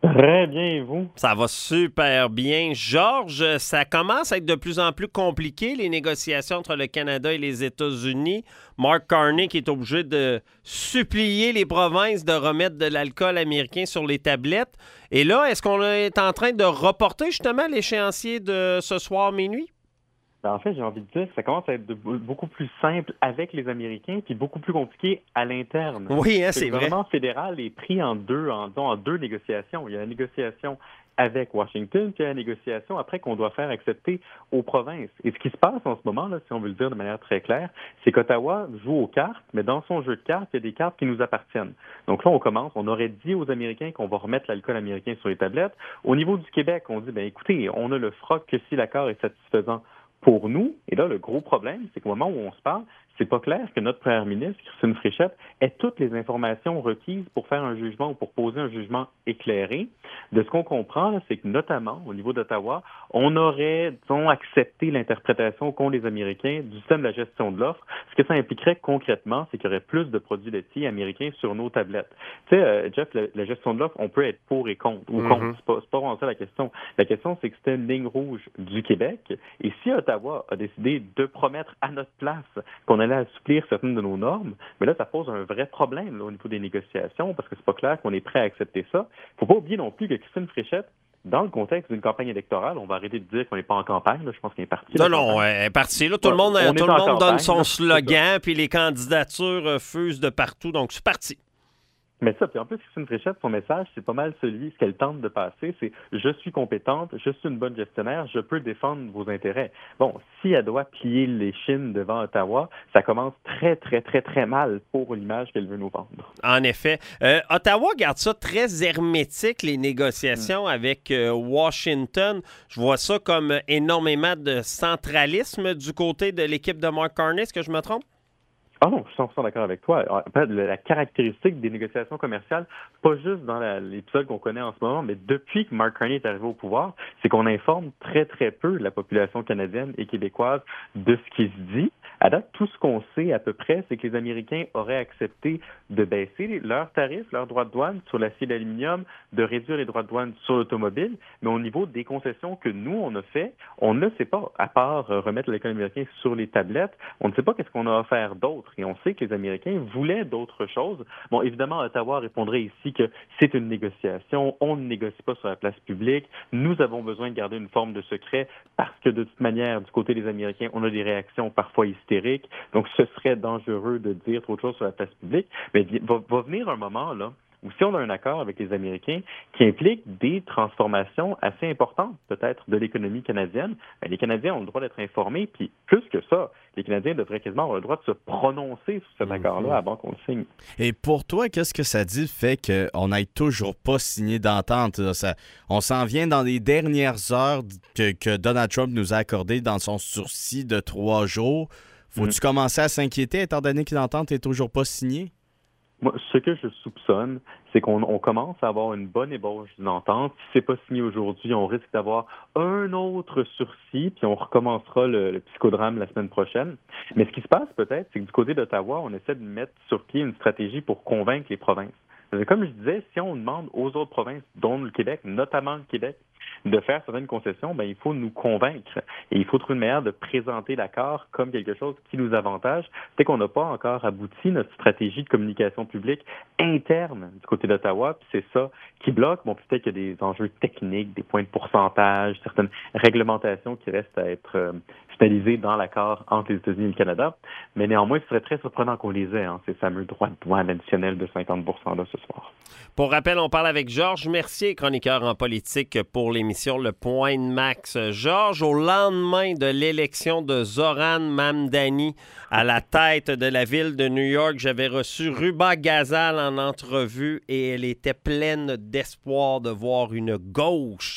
Très bien, et vous? Ça va super bien. Georges, ça commence à être de plus en plus compliqué, les négociations entre le Canada et les États-Unis. Mark Carney qui est obligé de supplier les provinces de remettre de l'alcool américain sur les tablettes. Et là, est-ce qu'on est en train de reporter justement l'échéancier de ce soir minuit? En fait, j'ai envie de dire que ça commence à être beaucoup plus simple avec les Américains, puis beaucoup plus compliqué à l'interne. Oui, hein, c'est vrai. Le gouvernement fédéral est pris en deux négociations. Il y a la négociation avec Washington, puis il y a la négociation après qu'on doit faire accepter aux provinces. Et ce qui se passe en ce moment, là, si on veut le dire de manière très claire, c'est qu'Ottawa joue aux cartes, mais dans son jeu de cartes, il y a des cartes qui nous appartiennent. Donc là, on aurait dit aux Américains qu'on va remettre l'alcool américain sur les tablettes. Au niveau du Québec, on dit, écoutez, on a le froc que si l'accord est satisfaisant pour nous. Et là, le gros problème, c'est qu'au moment où on se parle, c'est pas clair que notre première ministre, Christine Fréchette, ait toutes les informations requises pour faire un jugement ou pour poser un jugement éclairé. De ce qu'on comprend, là, c'est que notamment au niveau d'Ottawa, on aurait, disons, accepté l'interprétation qu'ont les Américains du système de la gestion de l'offre. Ce que ça impliquerait concrètement, c'est qu'il y aurait plus de produits laitiers américains sur nos tablettes. Tu sais, Jeff, la gestion de l'offre, on peut être pour et contre, ou contre. C'est pas vraiment ça la question. La question, c'est que c'était une ligne rouge du Québec. Et si Ottawa a décidé de promettre à notre place qu'on allait assouplir certaines de nos normes, mais là, ça pose un vrai problème là, au niveau des négociations, parce que c'est pas clair qu'on est prêt à accepter ça. Faut pas oublier non plus que Christine Fréchette, dans le contexte d'une campagne électorale, on va arrêter de dire qu'on n'est pas en campagne. Là, je pense qu'elle est partie. Non, elle est partie. Là, tout le monde donne son slogan, puis les candidatures fusent de partout. Donc, c'est parti. Mais ça, puis en plus, Christine Fréchette, son message, c'est pas mal ce qu'elle tente de passer, c'est « Je suis compétente, je suis une bonne gestionnaire, je peux défendre vos intérêts ». Bon, si elle doit plier les chines devant Ottawa, ça commence très, très, très, très mal pour l'image qu'elle veut nous vendre. En effet. Ottawa garde ça très hermétique, les négociations avec Washington. Je vois ça comme énormément de centralisme du côté de l'équipe de Mark Carney. Est-ce que je me trompe? Ah non, je suis 100% d'accord avec toi. La caractéristique des négociations commerciales, pas juste dans l'épisode qu'on connaît en ce moment, mais depuis que Mark Carney est arrivé au pouvoir, c'est qu'on informe très, très peu la population canadienne et québécoise de ce qui se dit. À date, tout ce qu'on sait à peu près, c'est que les Américains auraient accepté de baisser leurs tarifs, leurs droits de douane sur l'acier et l'aluminium, de réduire les droits de douane sur l'automobile, mais au niveau des concessions que nous, on a fait, on ne sait pas, à part remettre l'alcool américain sur les tablettes, on ne sait pas qu'est-ce qu'on a offert d'autre. Et on sait que les Américains voulaient d'autres choses. Bon, évidemment, Ottawa répondrait ici que c'est une négociation, on ne négocie pas sur la place publique, nous avons besoin de garder une forme de secret parce que de toute manière, du côté des Américains, on a des réactions parfois hystériques, donc ce serait dangereux de dire trop de choses sur la place publique. Mais va venir un moment, là, ou si on a un accord avec les Américains qui implique des transformations assez importantes, peut-être, de l'économie canadienne, bien, les Canadiens ont le droit d'être informés, puis plus que ça, les Canadiens devraient quasiment avoir le droit de se prononcer sur cet accord-là avant qu'on le signe. Et pour toi, qu'est-ce que ça dit le fait qu'on n'ait toujours pas signé d'entente? On s'en vient dans les dernières heures que Donald Trump nous a accordées dans son sursis de 3 jours. Faut-tu commencer à s'inquiéter étant donné que l'entente n'est toujours pas signée? Moi, ce que je soupçonne, c'est qu'on commence à avoir une bonne ébauche d'une entente. Si c'est pas signé aujourd'hui, on risque d'avoir un autre sursis, puis on recommencera le psychodrame la semaine prochaine. Mais ce qui se passe peut-être, c'est que du côté d'Ottawa, on essaie de mettre sur pied une stratégie pour convaincre les provinces. Comme je disais, si on demande aux autres provinces, dont le Québec, notamment le Québec, de faire certaines concessions, ben, il faut nous convaincre. Et il faut trouver une manière de présenter l'accord comme quelque chose qui nous avantage. C'est qu'on n'a pas encore abouti notre stratégie de communication publique interne du côté d'Ottawa, puis c'est ça qui bloque. Bon, peut-être qu'il y a des enjeux techniques, des points de pourcentage, certaines réglementations qui restent à être finalisées dans l'accord entre les États-Unis et le Canada. Mais néanmoins, ce serait très surprenant qu'on les ait, ces fameux droits de douane additionnels de 50% ce soir. Pour rappel, on parle avec Georges Mercier, chroniqueur en politique pour l'émission Le Point de Max. Georges, au lendemain de l'élection de Zoran Mamdani à la tête de la ville de New York, j'avais reçu Ruba Gazal en entrevue et elle était pleine d'espoir de voir une gauche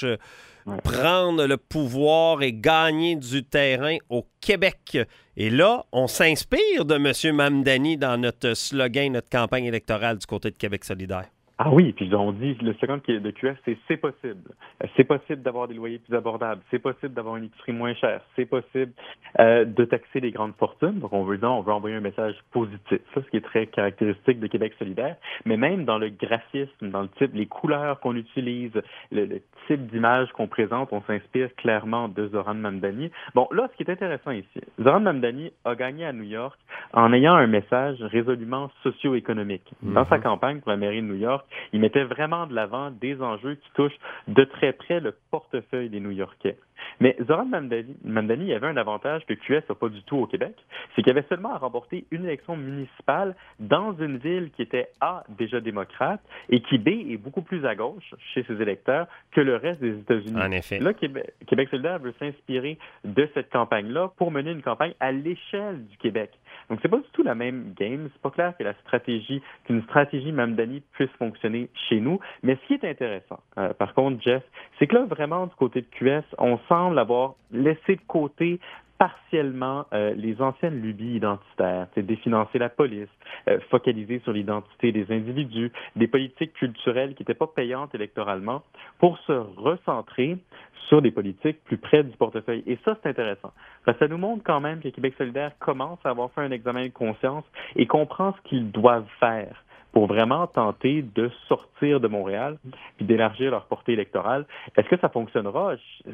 prendre le pouvoir et gagner du terrain au Québec. Et là, on s'inspire de M. Mamdani dans notre slogan, notre campagne électorale du côté de Québec solidaire. Ah oui, puis on dit, le slogan de QS, c'est possible. C'est possible d'avoir des loyers plus abordables. C'est possible d'avoir une épicerie moins chère. C'est possible de taxer les grandes fortunes. Donc, on veut envoyer un message positif. Ça, ce qui est très caractéristique de Québec solidaire. Mais même dans le graphisme, dans le type, les couleurs qu'on utilise, le type d'image qu'on présente, on s'inspire clairement de Zoran Mamdani. Bon, là, ce qui est intéressant ici, Zoran Mamdani a gagné à New York en ayant un message résolument socio-économique. Dans sa campagne pour la mairie de New York, il mettait vraiment de l'avant des enjeux qui touchent de très près le portefeuille des New-Yorkais. Mais Zoran Mamdani avait un avantage que QS n'a pas du tout au Québec, c'est qu'il avait seulement à remporter une élection municipale dans une ville qui était A, déjà démocrate, et qui B, est beaucoup plus à gauche chez ses électeurs que le reste des États-Unis. En effet. Là, Québec solidaire veut s'inspirer de cette campagne-là pour mener une campagne à l'échelle du Québec. Donc, c'est pas du tout la même game. C'est pas clair que qu'une stratégie Mamdani puisse fonctionner chez nous. Mais ce qui est intéressant, par contre, Jeff, c'est que là, vraiment, du côté de QS, on semble avoir laissé de côté partiellement les anciennes lubies identitaires, définancer la police, focaliser sur l'identité des individus, des politiques culturelles qui n'étaient pas payantes électoralement, pour se recentrer sur des politiques plus près du portefeuille. Et ça, c'est intéressant. Parce que ça nous montre quand même que Québec solidaire commence à avoir fait un examen de conscience et comprend ce qu'ils doivent faire pour vraiment tenter de sortir de Montréal puis d'élargir leur portée électorale. Est-ce que ça fonctionnera?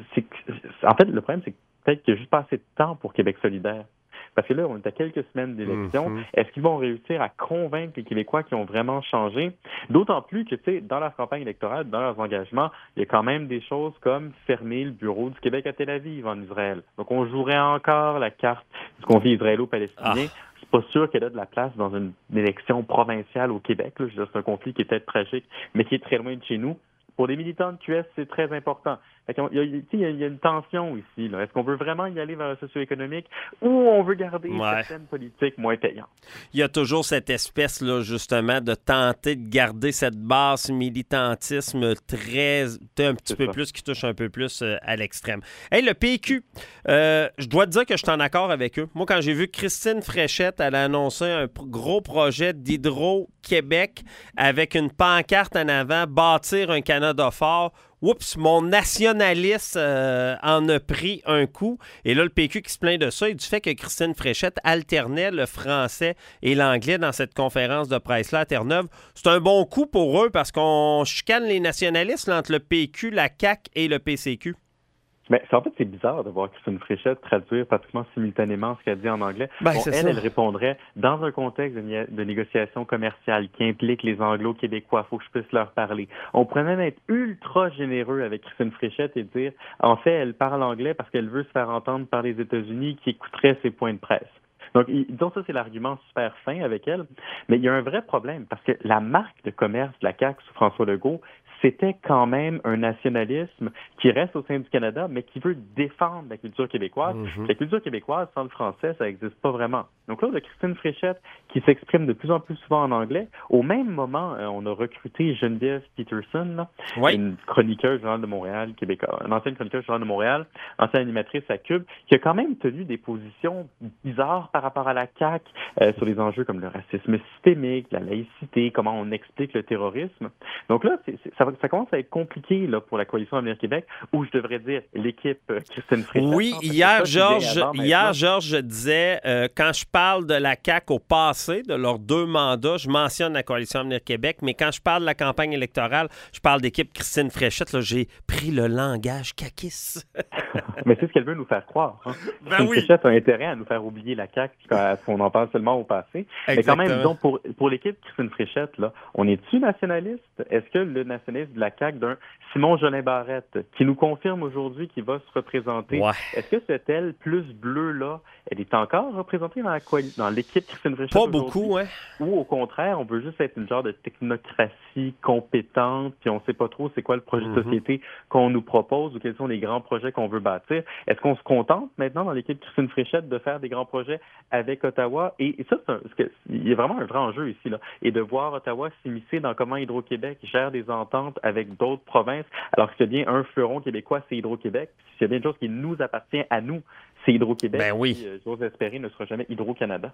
En fait, le problème, c'est que peut-être qu'il n'y a juste pas assez de temps pour Québec solidaire. Parce que là, on est à quelques semaines d'élection. Est-ce qu'ils vont réussir à convaincre les Québécois qui ont vraiment changé? D'autant plus que, tu sais, dans leur campagne électorale, dans leurs engagements, il y a quand même des choses comme fermer le bureau du Québec à Tel Aviv, en Israël. Donc, on jouerait encore la carte du conflit israélo-palestinien. C'est pas sûr qu'il y a de la place dans une élection provinciale au Québec. Là. Je veux dire, c'est un conflit qui est peut-être tragique, mais qui est très loin de chez nous. Pour les militants de QS, c'est très important. Il y a une tension ici. Là. Est-ce qu'on veut vraiment y aller vers le socio-économique ou on veut garder certaines politiques moins payantes? Il y a toujours cette espèce, là, justement, de tenter de garder cette base militantisme un petit peu plus, qui touche un peu plus à l'extrême. Hey, le PQ, je dois te dire que je suis en accord avec eux. Moi, quand j'ai vu Christine Fréchette, elle a annoncé un gros projet d'Hydro-Québec avec une pancarte en avant, bâtir un Canada fort. Oups, mon nationaliste en a pris un coup. Et là, le PQ qui se plaint de ça et du fait que Christine Fréchette alternait le français et l'anglais dans cette conférence de presse-là à Terre-Neuve. C'est un bon coup pour eux parce qu'on chicane les nationalistes là, entre le PQ, la CAQ et le PCQ. Mais en fait, c'est bizarre de voir Christine Fréchette traduire pratiquement simultanément ce qu'elle dit en anglais. Elle répondrait dans un contexte de négociation commerciale qui implique les Anglo-Québécois. Il faut que je puisse leur parler. On pourrait même être ultra généreux avec Christine Fréchette et dire, en fait, elle parle anglais parce qu'elle veut se faire entendre par les États-Unis qui écouteraient ses points de presse. Donc, disons ça, c'est l'argument super fin avec elle. Mais il y a un vrai problème parce que la marque de commerce de la CAQ sous François Legault, c'était quand même un nationalisme qui reste au sein du Canada, mais qui veut défendre la culture québécoise. La culture québécoise, sans le français, ça n'existe pas vraiment. Donc là, de Christine Fréchette, qui s'exprime de plus en plus souvent en anglais, au même moment, on a recruté Geneviève Peterson, une chroniqueuse du Journal de Montréal, une ancienne chroniqueuse du Journal de Montréal, ancienne animatrice à Cube, qui a quand même tenu des positions bizarres par rapport à la CAQ sur les enjeux comme le racisme systémique, la laïcité, comment on explique le terrorisme. Donc là, ça commence à être compliqué là, pour la Coalition Avenir Québec, ou je devrais dire l'équipe Christine Fréchette. Oui, hier, Georges disait, quand je parle de la CAQ au passé, de leurs 2 mandats, je mentionne la Coalition Avenir Québec, mais quand je parle de la campagne électorale, je parle d'équipe Christine Fréchette. Là, j'ai pris le langage caquiste. Mais c'est ce qu'elle veut nous faire croire. Hein. Christine Fréchette a intérêt à nous faire oublier la CAQ qu'on en parle seulement au passé. Exactement. Mais quand même, disons, pour l'équipe Christine Fréchette, là, on est-tu nationaliste? Est-ce que le nationalisme de la CAQ d'un Simon Jolin Barrette, qui nous confirme aujourd'hui qu'il va se représenter, est-ce que cette aile plus bleue-là, elle est encore représentée dans l'équipe Christine Fréchette? Pas beaucoup, hein? Ou au contraire, on veut juste être une genre de technocratie compétente, puis on ne sait pas trop c'est quoi le projet de société qu'on nous propose ou quels sont les grands projets qu'on veut bâtir. Est-ce qu'on se contente maintenant dans l'équipe Christine Fréchette de faire des grands projets avec Ottawa? Et ça, il y a vraiment un vrai enjeu ici, là, et de voir Ottawa s'immiscer dans comment Hydro-Québec gère des ententes avec d'autres provinces, alors que c'est bien un fleuron québécois, c'est Hydro-Québec. S'il y a bien une chose qui nous appartient à nous, c'est Hydro-Québec. Ben oui. Qui, j'ose espérer, ne sera jamais Hydro-Canada.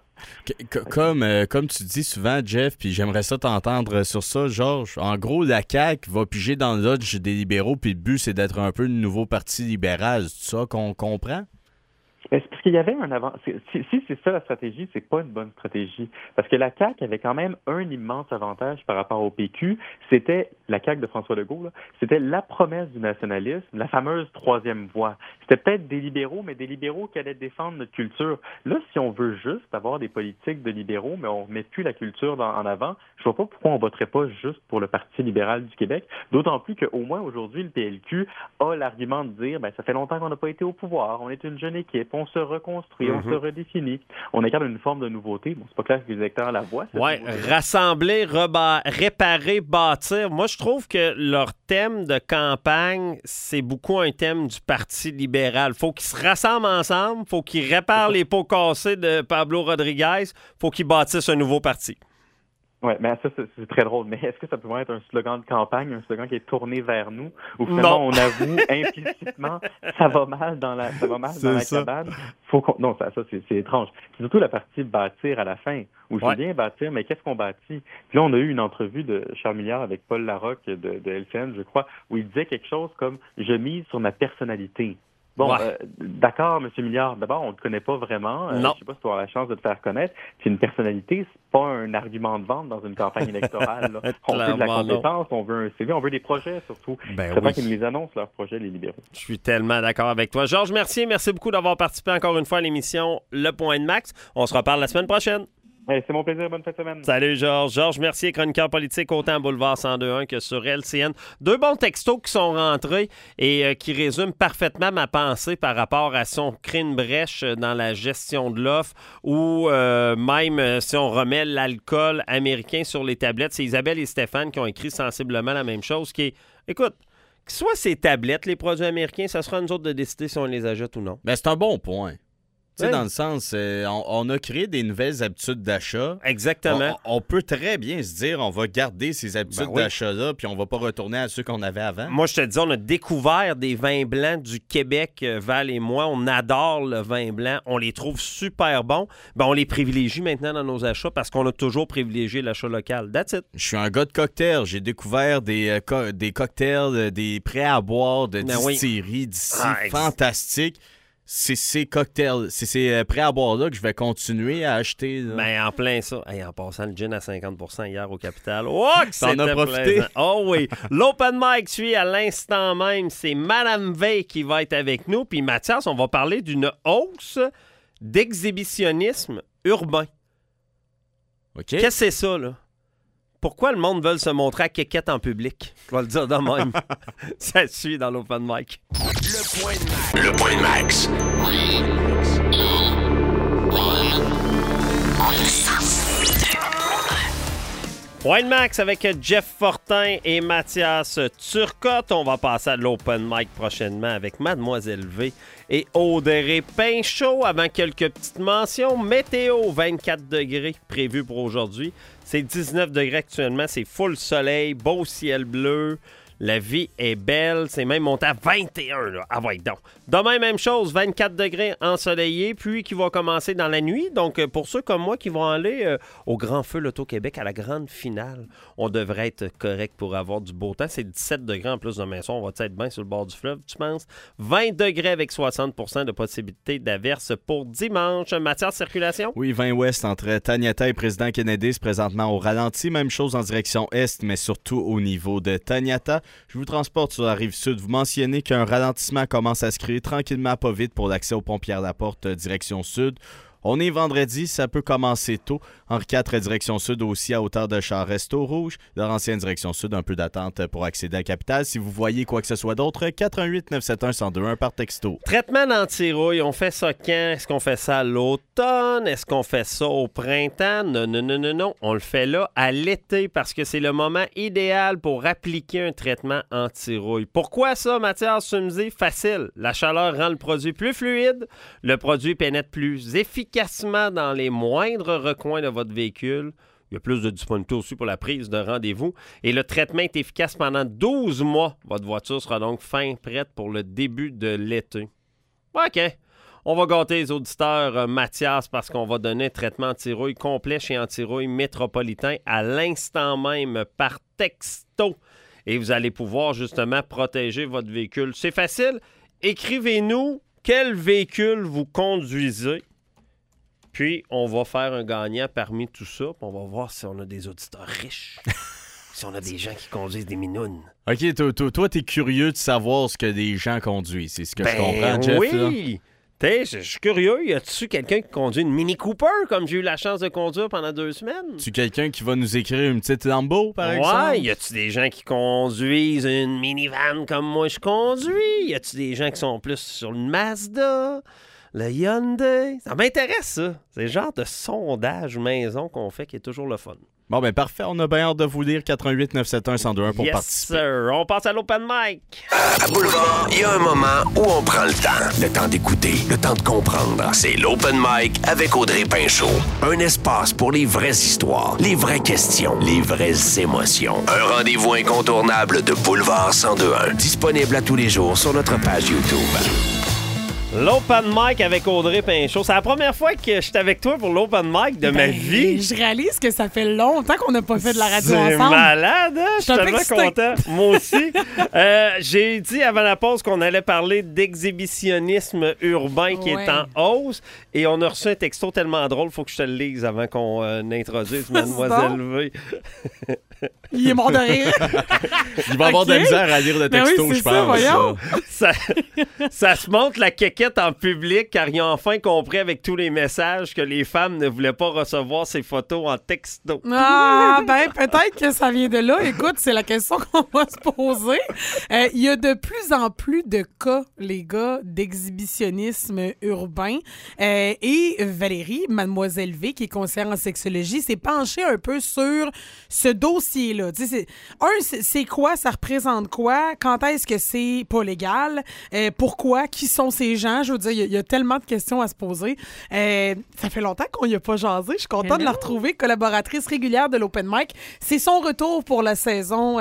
Comme tu dis souvent, Jeff, puis j'aimerais ça t'entendre sur ça, Georges. En gros, la CAQ va piger dans le lodge des libéraux, puis le but, c'est d'être un peu le nouveau parti libéral. C'est ça qu'on comprend? C'est parce qu'il y avait un avant. Si c'est ça la stratégie, c'est pas une bonne stratégie. Parce que la CAQ avait quand même un immense avantage par rapport au PQ. C'était la CAQ de François Legault. Là, c'était la promesse du nationalisme, la fameuse troisième voie. C'était peut-être des libéraux, mais des libéraux qui allaient défendre notre culture. Là, si on veut juste avoir des politiques de libéraux, mais on ne met plus la culture en avant, je vois pas pourquoi on voterait pas juste pour le Parti libéral du Québec. D'autant plus qu'au moins aujourd'hui, le PLQ a l'argument de dire, ça fait longtemps qu'on n'a pas été au pouvoir, on est une jeune équipe, on se reconstruit, on se redéfinit. On incarne une forme de nouveauté. Bon, c'est pas clair que les électeurs la voient. Oui, rassembler, réparer, bâtir. Moi, je trouve que leur thème de campagne, c'est beaucoup un thème du Parti libéral. Faut qu'ils se rassemblent ensemble, faut qu'ils réparent les pots cassés de Pablo Rodriguez, faut qu'ils bâtissent un nouveau parti. Oui, mais ça, c'est très drôle. Mais est-ce que ça pourrait être un slogan de campagne, un slogan qui est tourné vers nous, où finalement on avoue implicitement ça va mal dans la cabane? Non, ça c'est étrange. C'est surtout la partie bâtir à la fin, où je veux bien bâtir, mais qu'est-ce qu'on bâtit? Puis là, on a eu une entrevue de Charles Milliard avec Paul Larocque de LCN, je crois, où il disait quelque chose comme « Je mise sur ma personnalité ». Bon, d'accord, M. Milliard. D'abord, on ne te connaît pas vraiment. Je ne sais pas si tu as la chance de te faire connaître. Puis une personnalité, c'est pas un argument de vente dans une campagne électorale. On veut de la compétence, on veut un CV, on veut des projets surtout. C'est pas qu'ils nous les annoncent, leurs projets, les libéraux. Je suis tellement d'accord avec toi. Georges Mercier, merci beaucoup d'avoir participé encore une fois à l'émission Le Point de Max. On se reparle la semaine prochaine. C'est mon plaisir. Bonne fin de semaine. Salut, Georges. Georges Mercier, chroniqueur politique autant à Boulevard 102.1 que sur LCN. 2 bons textos qui sont rentrés et qui résument parfaitement ma pensée par rapport à si on crée une brèche dans la gestion de l'offre ou même si on remet l'alcool américain sur les tablettes. C'est Isabelle et Stéphane qui ont écrit sensiblement la même chose, qui est, écoute, que soit ces tablettes, les produits américains, ça sera à nous autres de décider si on les ajoute ou non. Ben, c'est un bon point. Tu sais, dans le sens, on a créé des nouvelles habitudes d'achat. Exactement. On peut très bien se dire, on va garder ces habitudes d'achat-là, puis on va pas retourner à ceux qu'on avait avant. Moi, je te dis, on a découvert des vins blancs du Québec, Val et moi. On adore le vin blanc. On les trouve super bons. Ben, on les privilégie maintenant dans nos achats parce qu'on a toujours privilégié l'achat local. That's it. Je suis un gars de cocktails. J'ai découvert des cocktails, des prêts à boire de distilleries d'ici fantastiques. C'est ces cocktails, c'est ces prêts à boire-là que je vais continuer à acheter. Là. Ben, en plein ça. Hey, en passant le gin à 50% hier au Capital. Oh, que t'en as profité? Plaisant. Oh oui. L'Open Mic suit à l'instant même. C'est Madame Veil qui va être avec nous. Puis Mathias, on va parler d'une hausse d'exhibitionnisme urbain. OK. Qu'est-ce que c'est ça, là? Pourquoi le monde veut se montrer à quéquette en public? Je vais le dire de même. Ça suit dans l'Open Mic. Le Point de Max. Point de Max avec Jeff Fortin et Mathias Turcotte. On va passer à l'Open Mic prochainement avec Mademoiselle V et Audrey Pinchot. Avant quelques petites mentions, météo 24 degrés prévu pour aujourd'hui. C'est 19 degrés actuellement, c'est full soleil, beau ciel bleu. La vie est belle, c'est même monté à 21, là. Ah ouais, donc. Demain, même chose, 24 degrés ensoleillé, puis qui va commencer dans la nuit. Donc, pour ceux comme moi qui vont aller au Grand Feu Loto-Québec, à la grande finale, on devrait être correct pour avoir du beau temps. C'est 17 degrés en plus demain soir. On va être bien sur le bord du fleuve, tu penses? 20 degrés avec 60% de possibilité d'averse pour dimanche. Matière de circulation? Oui, 20 ouest entre Taniata et Président Kennedy, c'est présentement au ralenti. Même chose en direction est, mais surtout au niveau de Taniata. Je vous transporte sur la rive sud. Vous mentionnez qu'un ralentissement commence à se créer tranquillement, pas vite, pour l'accès au pont Pierre-Laporte, direction sud. On est vendredi, ça peut commencer tôt. Henri IV, direction sud aussi, à hauteur de Charest-Rouge. Laurentienne, direction sud, un peu d'attente pour accéder à la capitale. Si vous voyez quoi que ce soit d'autre, 418-971-1021 par texto. Traitement d'anti-rouille, on fait ça quand? Est-ce qu'on fait ça à l'automne? Est-ce qu'on fait ça au printemps? Non. On le fait là à l'été parce que c'est le moment idéal pour appliquer un traitement anti-rouille. Pourquoi ça, Mathias? Tu me dis, facile. La chaleur rend le produit plus fluide. Le produit pénètre plus efficacement dans les moindres recoins de votre véhicule. Il y a plus de disponibilité aussi pour la prise de rendez-vous. Et le traitement est efficace pendant 12 mois. Votre voiture sera donc fin prête pour le début de l'été. OK. On va gâter les auditeurs, Mathias, parce qu'on va donner un traitement anti-rouille complet chez Anti-Rouille Métropolitain à l'instant même par texto. Et vous allez pouvoir justement protéger votre véhicule. C'est facile. Écrivez-nous quel véhicule vous conduisez. Puis, on va faire un gagnant parmi tout ça. Puis on va voir si on a des auditeurs riches. Si on a des gens qui conduisent des minounes. OK, toi, t'es curieux de savoir ce que des gens conduisent. C'est ce que je comprends, Jeff. Oui! Je suis curieux. Y a-tu quelqu'un qui conduit une Mini Cooper, comme j'ai eu la chance de conduire pendant 2 semaines? Tu quelqu'un qui va nous écrire une petite Lambo, par exemple? Ouais, y a-tu des gens qui conduisent une minivan comme moi je conduis? Y a-tu des gens qui sont plus sur une Mazda? Le Hyundai? Ça m'intéresse, ça. C'est le genre de sondage maison qu'on fait qui est toujours le fun. Bon, ben parfait. On a bien hâte de vous lire 88 971 1021 pour participer. Yes, sir. On passe à l'open mic. À Boulevard, il y a un moment où on prend le temps. Le temps d'écouter, le temps de comprendre. C'est l'open mic avec Audrey Pinchot. Un espace pour les vraies histoires, les vraies questions, les vraies émotions. Un rendez-vous incontournable de Boulevard 1021. Disponible à tous les jours sur notre page YouTube. L'open mic avec Audrey Pinchot. C'est la première fois que je suis avec toi pour l'open mic de ma vie. Je réalise que ça fait longtemps qu'on n'a pas fait de la radio C'est ensemble. malade, hein? Je suis tellement excitée. content. Moi aussi. J'ai dit avant la pause qu'on allait parler d'exhibitionnisme urbain qui est en hausse. Et on a reçu un texto tellement drôle, il faut que je te le lise avant qu'on introduise Mademoiselle V. Il est mort de rire. Il va avoir de la misère à lire le Ben texto, oui, c'est je ça, pense. voyons. Ça se montre la quéquette en public car ils ont enfin compris avec tous les messages que les femmes ne voulaient pas recevoir ces photos en texto. Ah, ben peut-être que ça vient de là. Écoute, c'est la question qu'on va se poser. Il y a de plus en plus de cas, les gars, d'exhibitionnisme urbain. Et Valérie, Mademoiselle V, qui est conseillère en sexologie, s'est penchée un peu sur ce dossier-là. Tu sais, c'est quoi? Ça représente quoi? Quand est-ce que c'est pas légal? Pourquoi? Qui sont ces gens? Je veux dire, il y a tellement de questions à se poser. Ça fait longtemps qu'on n'y a pas jasé. Je suis contente de la retrouver, collaboratrice régulière de l'Open Mic. C'est son retour pour la saison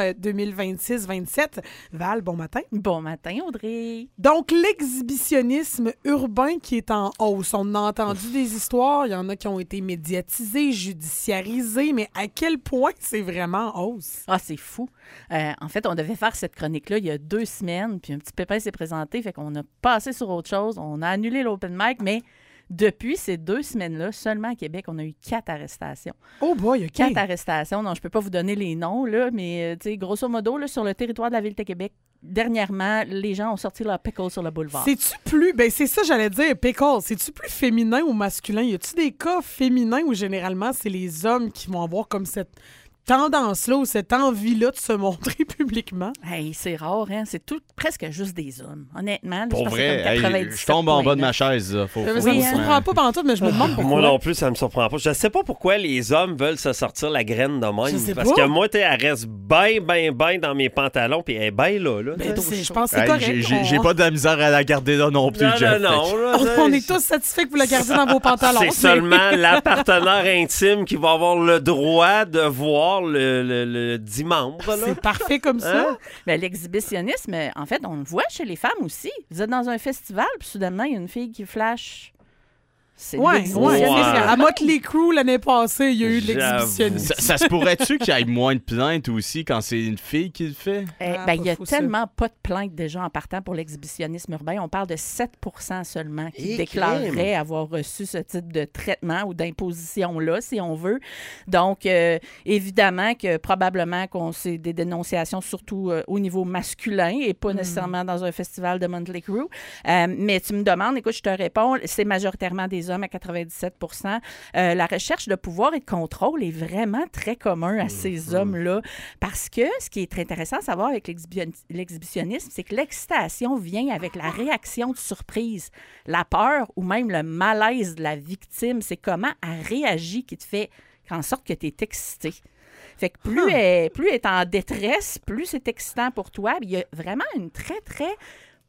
2026-27. Val, bon matin. Bon matin, Audrey. Donc, l'exhibitionnisme urbain qui est en hausse. On a entendu des histoires. Il y en a qui ont été médiatisées, judiciarisées. Mais à quel point c'est vraiment en hausse? Ah, c'est fou. En fait, on devait faire cette chronique-là il y a 2 semaines, puis un petit pépin s'est présenté, fait qu'on a passé sur autre chose. On a annulé l'open mic, mais depuis ces 2 semaines-là, seulement à Québec, on a eu 4 arrestations. Oh boy, OK. 4 arrestations. Non, je peux pas vous donner les noms, là, mais grosso modo, là, sur le territoire de la Ville de Québec, dernièrement, les gens ont sorti leur pickle sur le boulevard. C'est-tu plus... Ben c'est ça, j'allais dire, pickle. C'est-tu plus féminin ou masculin? Y a-tu des cas féminins où généralement, c'est les hommes qui vont avoir comme cette tendance-là ou cette envie-là de se montrer publiquement? Hey, c'est rare, hein? C'est presque juste des hommes, honnêtement. Là, Pour je pense que vrai, c'est comme hey, je tombe en bas de ma chaise. Là. Ça me surprend pas pantoute, mais je me demande pourquoi. Moi non plus, ça me surprend pas. Je sais pas pourquoi les hommes veulent se sortir la graine de même. Je sais Parce pas. que moi, elle reste bien dans mes pantalons, puis elle est bien là. Ben, je pense que c'est Hey, correct. j'ai pas de la misère à la garder là non plus, Jeff. Non, là, On est tous satisfaits que vous la gardiez dans vos pantalons. C'est seulement la partenaire intime qui va avoir le droit de voir le 10 membres. Là. C'est parfait comme ça. Hein? Ben, l'exhibitionnisme, en fait, on le voit chez les femmes aussi. Vous êtes dans un festival, puis soudainement, il y a une fille qui flash. C'est de Ouais. l'exhibitionnisme. À Motley Crue, l'année passée, il y a eu de J'avoue. l'exhibitionnisme. Ça se pourrait-tu qu'il y ait moins de plaintes aussi quand c'est une fille qui le fait? Il y a pas fou, ça. tellement pas de plaintes déjà en partant pour l'exhibitionnisme urbain. On parle de 7 seulement qui Et déclareraient crime. avoir reçu ce type de traitement ou d'imposition-là, si on veut. Donc, évidemment que probablement qu'on c'est des dénonciations surtout au niveau masculin et pas nécessairement dans un festival de Motley Crue. Mais tu me demandes, écoute, je te réponds, c'est majoritairement des hommes à 97 La recherche de pouvoir et de contrôle est vraiment très commun à ces hommes-là parce que ce qui est très intéressant à savoir avec l'exhibitionnisme, c'est que l'excitation vient avec la réaction de surprise, la peur ou même le malaise de la victime. C'est comment elle réagit qui te fait en sorte que tu es excité. Fait que plus elle est en détresse, plus c'est excitant pour toi. Il y a vraiment une très, très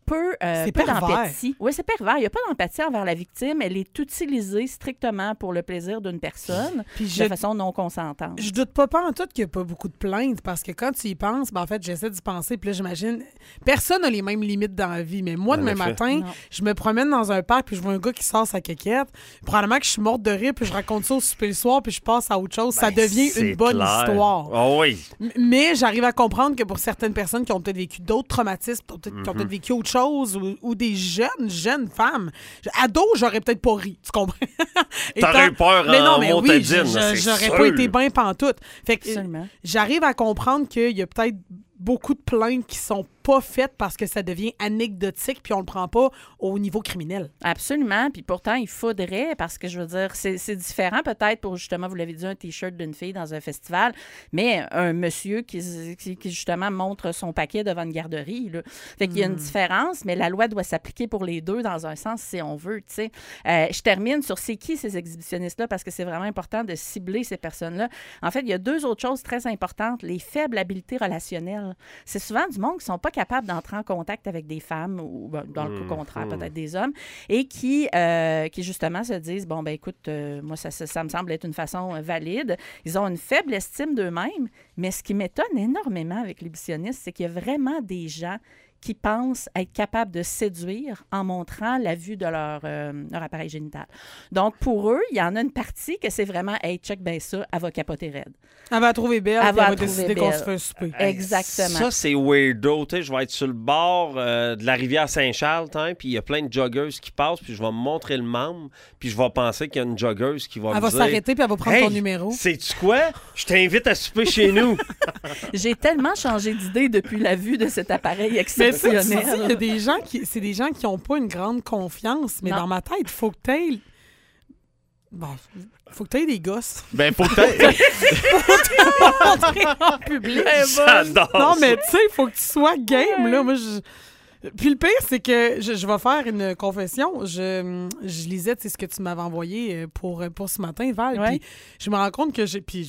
C'est peu pervers. d'empathie. Oui, c'est pervers. Il n'y a pas d'empathie envers la victime. Elle est utilisée strictement pour le plaisir d'une personne Puis de façon non consentante. Je doute pas en tout qu'il n'y a pas beaucoup de plaintes parce que quand tu y penses, en fait, j'essaie d'y penser. Puis là, j'imagine, personne n'a les mêmes limites dans la vie. Mais moi, demain matin, Non. je me promène dans un parc puis je vois un gars qui sort sa quéquette. Probablement que je suis morte de rire puis je raconte ça au souper le soir puis je passe à autre chose. Ça devient C'est une bonne clair. histoire. Ah oui. Mais j'arrive à comprendre que pour certaines personnes qui ont peut-être vécu d'autres traumatismes, qui ont peut-être vécu autre chose, ou des jeunes femmes, ados, j'aurais peut-être pas ri, tu comprends? T'aurais eu peur mais non, en mais oui, motadine, c'est j'aurais sûr. pas été bien pantoute. Fait que Absolument. j'arrive à comprendre qu'il y a peut-être beaucoup de plaintes qui sont pas faites parce que ça devient anecdotique puis on le prend pas au niveau criminel. Absolument. Puis pourtant, il faudrait, parce que je veux dire, c'est différent peut-être pour justement, vous l'avez dit, un T-shirt d'une fille dans un festival, mais un monsieur qui justement montre son paquet devant une garderie. Là. Fait qu'il y a une différence, mais la loi doit s'appliquer pour les deux dans un sens si on veut. Tu sais. Je termine sur c'est qui ces exhibitionnistes-là parce que c'est vraiment important de cibler ces personnes-là. En fait, il y a deux autres choses très importantes. Les faibles habiletés relationnelles. C'est souvent du monde qui ne sont pas capables d'entrer en contact avec des femmes ou dans le cas contraire, peut-être des hommes, et qui justement se disent, bon, ben écoute, moi, ça me semble être une façon valide. Ils ont une faible estime d'eux-mêmes, mais ce qui m'étonne énormément avec l'exhibitionniste, c'est qu'il y a vraiment des gens qui pensent être capables de séduire en montrant la vue de leur appareil génital. Donc, pour eux, il y en a une partie que c'est vraiment « Hey, check bien ça, elle va capoter raide. » Elle va la trouver belle, Elle puis va elle va la décider trouver qu'on se belle. fait souper. Exactement. Ça, c'est weirdo. Tu sais, je vais être sur le bord de la rivière Saint-Charles, puis il y a plein de joggeuses qui passent, puis je vais me montrer le membre, puis je vais penser qu'il y a une joggeuse qui va me Elle va dire... s'arrêter puis elle va prendre Hey, ton numéro. sais-tu quoi? Je t'invite à souper chez nous. J'ai tellement changé d'idée depuis la vue de cet appareil Mais ça, tu dis, il y exceptionnel. a des gens c'est des gens qui n'ont pas une grande confiance, mais Non. dans ma tête, il faut que t'aies... Bon, faut que t'aies des gosses. Ben, faut peut-être. Montrer en public. J'adore Non, mais ça. tu sais, il faut que tu sois game, là. Moi, Puis le pire, c'est que je vais faire une confession. Je lisais, tu sais, ce que tu m'avais envoyé pour ce matin, Val, Ouais. puis je me rends compte que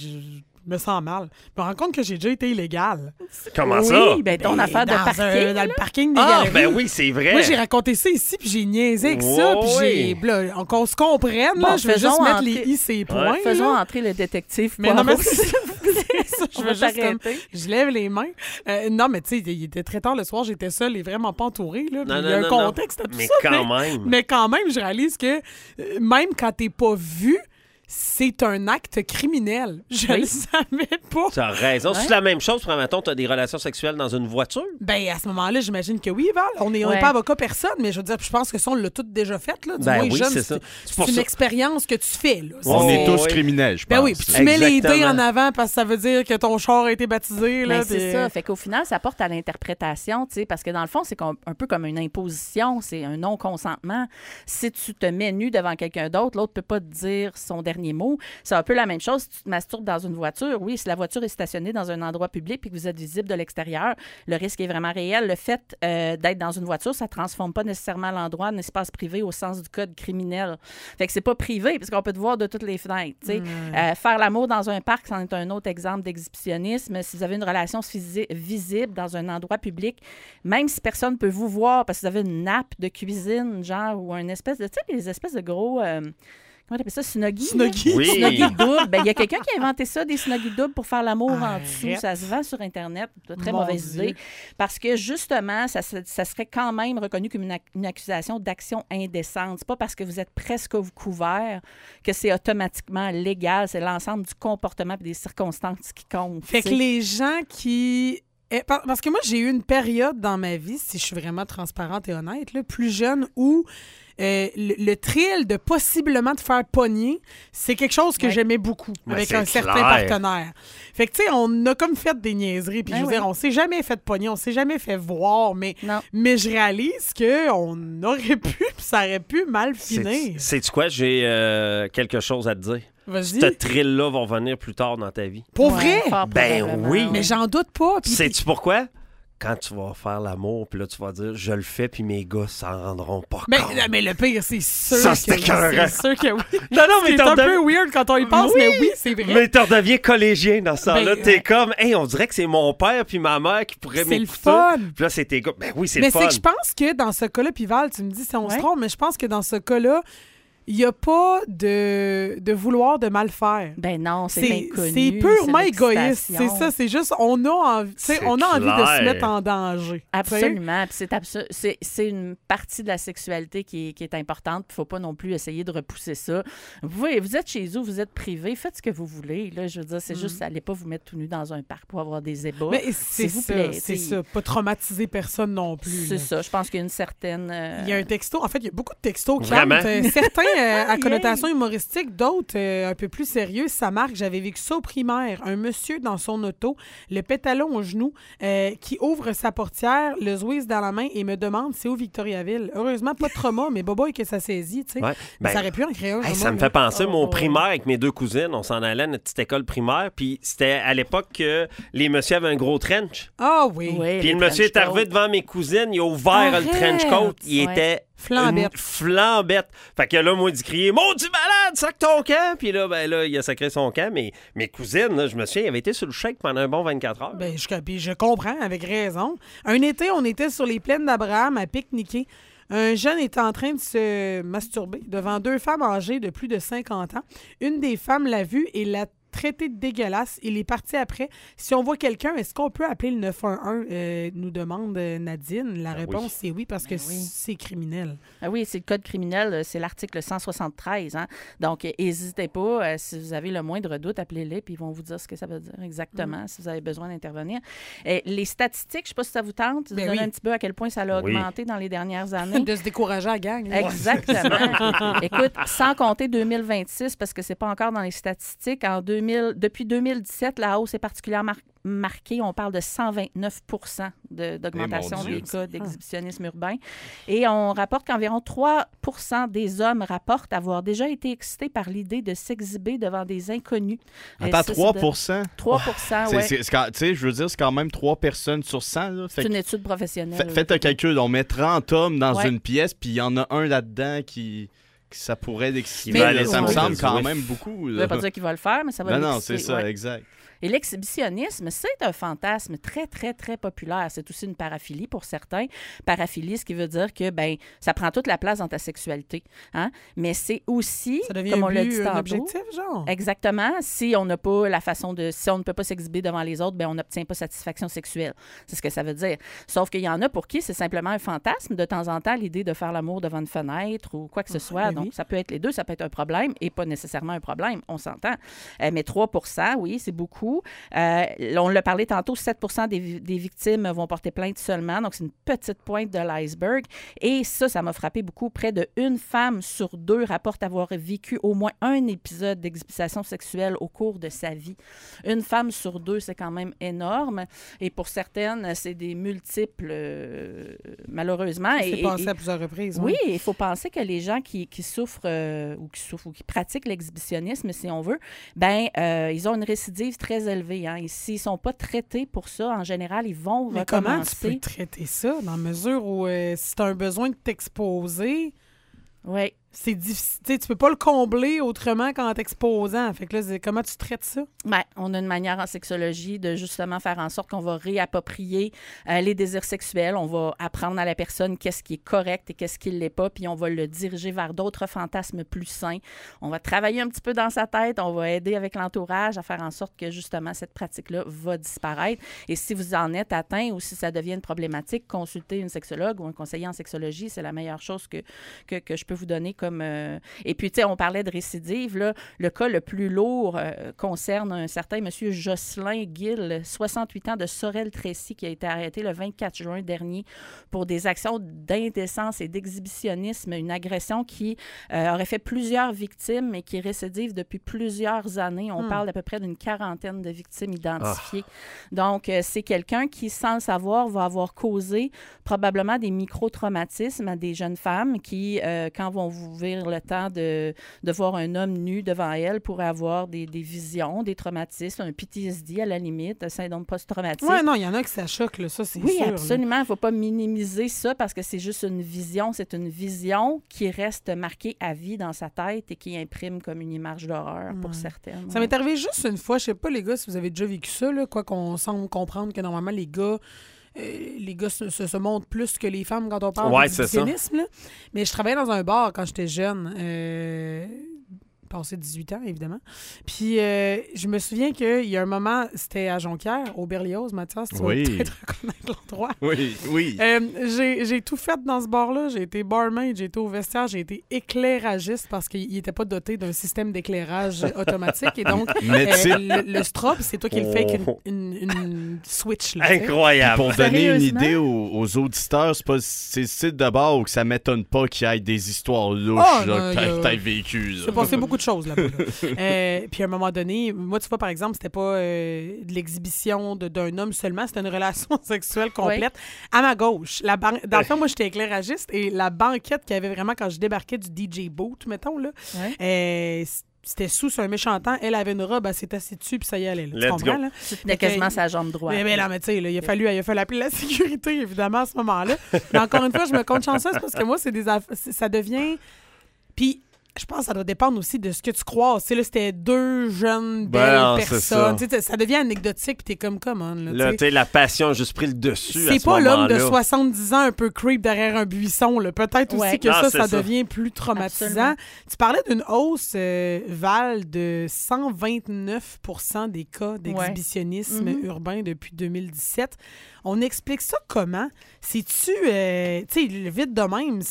je me sens mal. Je me rends compte que j'ai déjà été illégale. Comment ça? Oui, ben ton affaire de Dans parking. dans le parking des Ah, galeries. ben oui, c'est vrai. Moi, j'ai raconté ça ici, puis j'ai niaisé avec ça, puis Oui. là, qu'on se comprenne, là, Bon, je vais juste faisons mettre entrer- les i, ces points. Faisons là. entrer le détective. Mais non, mais Poirot, c'est s'il vous plaît. ça, je On veux va juste comme, t'arrêter. je lève les mains. Non, mais tu sais, il était très tard le soir, j'étais seule et vraiment pas entourée. Là, puis Non, il y a non, un non, contexte à tout mais ça. quand même. Mais quand même, je réalise que même quand t'es pas vu, c'est un acte criminel. Je Oui. le savais pas. Tu as raison. Ouais. C'est la même chose, pour mettons, tu as des relations sexuelles dans une voiture? Ben, à ce moment-là, j'imagine que oui, Val. On n'est Ouais. pas avocat personne, mais je veux dire, je pense que ça, on l'a tout déjà fait. Là. Du Ben moins oui, jeune, c'est ça. C'est pour C'est une ça. expérience que tu fais. Là. On Ouais. est tous Ouais. criminels, je pense. Ben oui, puis tu mets les dés Exactement. en avant parce que ça veut dire que ton char a été baptisé. Là, Ben, c'est puis- ça. Fait qu'au final, ça porte à l'interprétation, tu sais, parce que dans le fond, c'est un peu comme une imposition, c'est un non-consentement. Si tu te mets nu devant quelqu'un d'autre, l'autre peut pas te dire son dernier mot. C'est un peu la même chose si tu te masturbes dans une voiture. Oui, si la voiture est stationnée dans un endroit public puis que vous êtes visible de l'extérieur, le risque est vraiment réel. Le fait d'être dans une voiture, ça transforme pas nécessairement l'endroit en espace privé au sens du code criminel. Fait que c'est pas privé parce qu'on peut te voir de toutes les fenêtres, tu sais. Faire l'amour dans un parc, c'en est un autre exemple d'exhibitionnisme. Si vous avez une relation visible dans un endroit public, même si personne peut vous voir parce que vous avez une nappe de cuisine, genre, ou une espèce de, tu sais, les espèces de gros... comment t'appelles ça? Snuggy? Snuggy. là? Oui. Snuggy double. Ben, il y a quelqu'un qui a inventé ça, des snuggy doubles pour faire l'amour en Arrête. dessous. Ça se vend sur Internet. De très Mon mauvaise Dieu. idée. Parce que, justement, ça serait quand même reconnu comme une accusation d'action indécente. C'est pas parce que vous êtes presque couvert que c'est automatiquement légal. C'est l'ensemble du comportement et des circonstances qui comptent. Fait que tu sais. les gens qui... Parce que moi, j'ai eu une période dans ma vie, si je suis vraiment transparente et honnête, là, plus jeune, où le thrill de possiblement te faire pogner, c'est quelque chose que Ouais. j'aimais beaucoup Mais avec c'est un certain clair. partenaire. Fait que, tu sais, on a comme fait des niaiseries. Puis, Ben je veux oui. dire, on s'est jamais fait pogner, on s'est jamais fait voir, mais je réalise qu'on aurait pu, puis ça aurait pu mal finir. Sais-tu quoi? J'ai quelque chose à te dire. Vas-y. Ce thrill-là va revenir plus tard dans ta vie. Pour Ouais, vrai? fort Ben probablement, oui. ouais. Mais j'en doute pas. Puis Sais-tu pourquoi? quand tu vas faire l'amour, puis là, tu vas dire, je le fais, puis mes gars s'en rendront pas compte. Mais le pire, c'est sûr Ça, que c'était oui. écœurant. C'est sûr que oui. Non, mais c'est un peu weird quand on y pense, mais oui, c'est vrai. Mais tu redeviens collégien dans ce temps-là. Ben, T'es comme, hey, on dirait que c'est mon père puis ma mère qui pourraient C'est le m'écouter. fun. Puis là, c'est tes gars. Ben oui, c'est Mais le fun. c'est que je pense que dans ce cas-là, puis Val, tu me dis si on se trompe, mais je pense que dans ce cas-là, il n'y a pas de vouloir de mal faire. Ben non, c'est l'inconnu. C'est purement c'est égoïste. l'excitation. C'est ça. C'est juste, on a envie, C'est on a envie de se clair. mettre en danger. Absolument. Puis c'est une partie de la sexualité qui est importante. Il ne faut pas non plus essayer de repousser ça. Vous êtes chez vous, vous êtes privé, faites ce que vous voulez. Là, je veux dire, c'est juste, allez pas vous mettre tout nu dans un parc pour avoir des ébats. Mais c'est s'il vous ça, plaît. c'est ça. Pas traumatiser personne non plus. C'est là. ça. Je pense qu'il y a une certaine... Il y a un texto. En fait, il y a beaucoup de textos qui Vraiment? entrent. Certains à connotation humoristique, d'autres un peu plus sérieux. Ça marque, j'avais vécu ça au primaire. Un monsieur dans son auto, le pétalon au genou, qui ouvre sa portière, le Zwiz dans la main et me demande c'est où Victoriaville. Heureusement, pas de trauma, mais boboy que ça saisit, tu sais. Ouais. Mais Ben, ça aurait pu en créer un. hey, vraiment, ça me là. fait penser, mon Oh. primaire avec mes 2 cousines, on s'en allait à notre petite école primaire, puis c'était à l'époque que les messieurs avaient un gros trench. Ah oui. Ouais, Puis les le monsieur est trench arrivé coats. devant mes cousines, il a ouvert Arrête! le trench coat, il Ouais. était Flambette. une flambette. Fait que là, moi, il dit crier Maudit malade, sac ton camp! Puis là, ben là, il a sacré son camp, mais mes cousines, là, je me souviens, ils avaient été sur le shake pendant un bon 24 heures. Ben, puis je comprends, avec raison. Un été, on était sur les plaines d'Abraham à pique-niquer. Un jeune était en train de se masturber devant 2 femmes âgées de plus de 50 ans. Une des femmes l'a vu et l'a traité de dégueulasse. Il est parti après. Si on voit quelqu'un, est-ce qu'on peut appeler le 911? Nous demande Nadine. La réponse, c'est oui, parce que Ben oui. c'est criminel. Ah oui, c'est le code criminel, c'est l'article 173. Hein? Donc, n'hésitez pas. Si vous avez le moindre doute, appelez-les, puis ils vont vous dire ce que ça veut dire exactement, si vous avez besoin d'intervenir. Les statistiques, je ne sais pas si ça vous tente, de Ben donner oui. un petit peu à quel point ça a Oui. augmenté dans les dernières années. De se décourager à la gang. là. Exactement. Écoute, sans compter 2026, parce que c'est pas encore dans les statistiques, depuis 2017, la hausse est particulièrement marquée. On parle de 129 d'augmentation Eh mon Dieu. des cas d'exhibitionnisme urbain. Et on rapporte qu'environ 3 des hommes rapportent avoir déjà été excités par l'idée de s'exhiber devant des inconnus. Attends, Ça, c'est 3 de- 3 oui. Tu sais, je veux dire, c'est quand même 3 personnes sur 100. Là. Fait C'est une que étude professionnelle. faites un calcul. On met 30 hommes dans Ouais. une pièce, puis il y en a un là-dedans qui ça pourrait l'exciter. va aller Ça me sur semble le quand Zwift. même beaucoup. Ça ne là. veut pas dire qu'il va le faire, mais ça va Non, non, l'exciter, c'est ça, ouais. exact. Et l'exhibitionnisme, c'est un fantasme très, très, très populaire. C'est aussi une paraphilie pour certains. Paraphilie, ce qui veut dire que ben ça prend toute la place dans ta sexualité. Hein? Mais c'est aussi, Ça devient comme on un l'a but, dit un tantôt, objectif, genre. exactement, si on n'a pas la façon de... Si on ne peut pas s'exhiber devant les autres, ben on n'obtient pas satisfaction sexuelle. C'est ce que ça veut dire. Sauf qu'il y en a pour qui c'est simplement un fantasme, de temps en temps, l'idée de faire l'amour devant une fenêtre ou quoi que ce soit. ben Donc, oui. ça peut être les deux, ça peut être un problème et pas nécessairement un problème, on s'entend. Mais 3 oui, c'est beaucoup. On l'a parlé tantôt, 7 des victimes vont porter plainte seulement. Donc, c'est une petite pointe de l'iceberg. Et ça m'a frappé beaucoup. Près de 1 femme sur 2 rapporte avoir vécu au moins un épisode d'exhibition sexuelle au cours de sa vie. 1 femme sur 2, c'est quand même énorme. Et pour certaines, c'est des multiples, malheureusement. C'est passé à plusieurs reprises. Oui, il faut penser que les gens qui souffrent ou qui pratiquent l'exhibitionnisme, si on veut, ben ils ont une récidive très élevée. Hein. Et s'ils ne sont pas traités pour ça, en général, ils vont Mais comment tu recommencer. peux traiter ça dans la mesure où si tu as un besoin de t'exposer, Oui. c'est difficile. Tu sais, tu peux pas le combler autrement qu'en t'exposant. Fait que là, comment tu traites ça? Ben, on a une manière en sexologie de justement faire en sorte qu'on va réapproprier les désirs sexuels. On va apprendre à la personne qu'est-ce qui est correct et qu'est-ce qui ne l'est pas, puis on va le diriger vers d'autres fantasmes plus sains. On va travailler un petit peu dans sa tête, on va aider avec l'entourage à faire en sorte que justement cette pratique-là va disparaître. Et si vous en êtes atteint ou si ça devient une problématique, consultez une sexologue ou un conseiller en sexologie. C'est la meilleure chose que je peux vous donner comme... Et puis, tu sais, on parlait de récidive. Là. Le cas le plus lourd concerne un certain monsieur Jocelyn Gill, 68 ans, de Sorel-Tracy, qui a été arrêté le 24 juin dernier pour des actions d'indécence et d'exhibitionnisme, une agression qui aurait fait plusieurs victimes et qui récidive depuis plusieurs années. On parle d'à peu près d'une 40aine de victimes identifiées. Donc, c'est quelqu'un qui, sans le savoir, va avoir causé probablement des micro-traumatismes à des jeunes femmes qui, quand assouvir le temps de voir un homme nu devant elle pourrait avoir des visions, des traumatismes, un PTSD à la limite, un syndrome post-traumatique. Oui, non, il y en a que ça choque, là, ça, c'est sûr. Oui, absolument. Il ne faut pas minimiser ça parce que c'est juste une vision. C'est une vision qui reste marquée à vie dans sa tête et qui imprime comme une image d'horreur pour certaines. Ça m'est arrivé juste une fois, je sais pas, les gars, si vous avez déjà vécu ça, là, quoi qu'on semble comprendre que normalement, les gars se montrent plus que les femmes quand on parle d'exhibitionnisme. Là. Mais je travaillais dans un bar quand j'étais jeune. Passé 18 ans, évidemment. Puis, je me souviens qu'il y a un moment, c'était à Jonquière, au Berlioz, Mathias, tu vas peut-être reconnaître l'endroit. Oui. J'ai tout fait dans ce bar-là. J'ai été barmaid, j'ai été au vestiaire, j'ai été éclairagiste parce qu'il n'était pas doté d'un système d'éclairage automatique. Et donc, le strobe, c'est toi qui le fais avec une switch. Là, incroyable. Pour donner une idée aux auditeurs, c'est le site de bar où ça m'étonne pas qu'il y ait des histoires louches que tu as vécues. C'est passé beaucoup de choses là-bas. Puis à un moment donné, moi, tu vois, par exemple, c'était pas de l'exhibition d'un homme seulement, c'était une relation sexuelle complète. À ma gauche, dans le fond, moi, j'étais éclairagiste et la banquette qu'il y avait vraiment quand je débarquais du DJ Boot, mettons, là, c'était sous un méchant temps. Elle avait une robe, elle s'est assise dessus, puis ça y allait. Tu comprends, là? C'était quasiment sa jambe droite. Mais là, tu sais, il a fallu appeler la sécurité, évidemment, à ce moment-là. Mais encore une fois, je me compte chanceuse parce que moi, ça devient... Puis... Je pense que ça doit dépendre aussi de ce que tu crois. Tu sais, là, c'était deux jeunes belles personnes. Ça devient anecdotique, puis t'es comme, comment? Là, la passion a juste pris le dessus. C'est pas l'homme de 70 ans un peu creep derrière un buisson. Là. Peut-être aussi que ça devient plus traumatisant. Absolument. Tu parlais d'une hausse, Val, de 129 % des cas d'exhibitionnisme urbain depuis 2017. On explique ça comment? C'est-tu, tu sais, vite de même,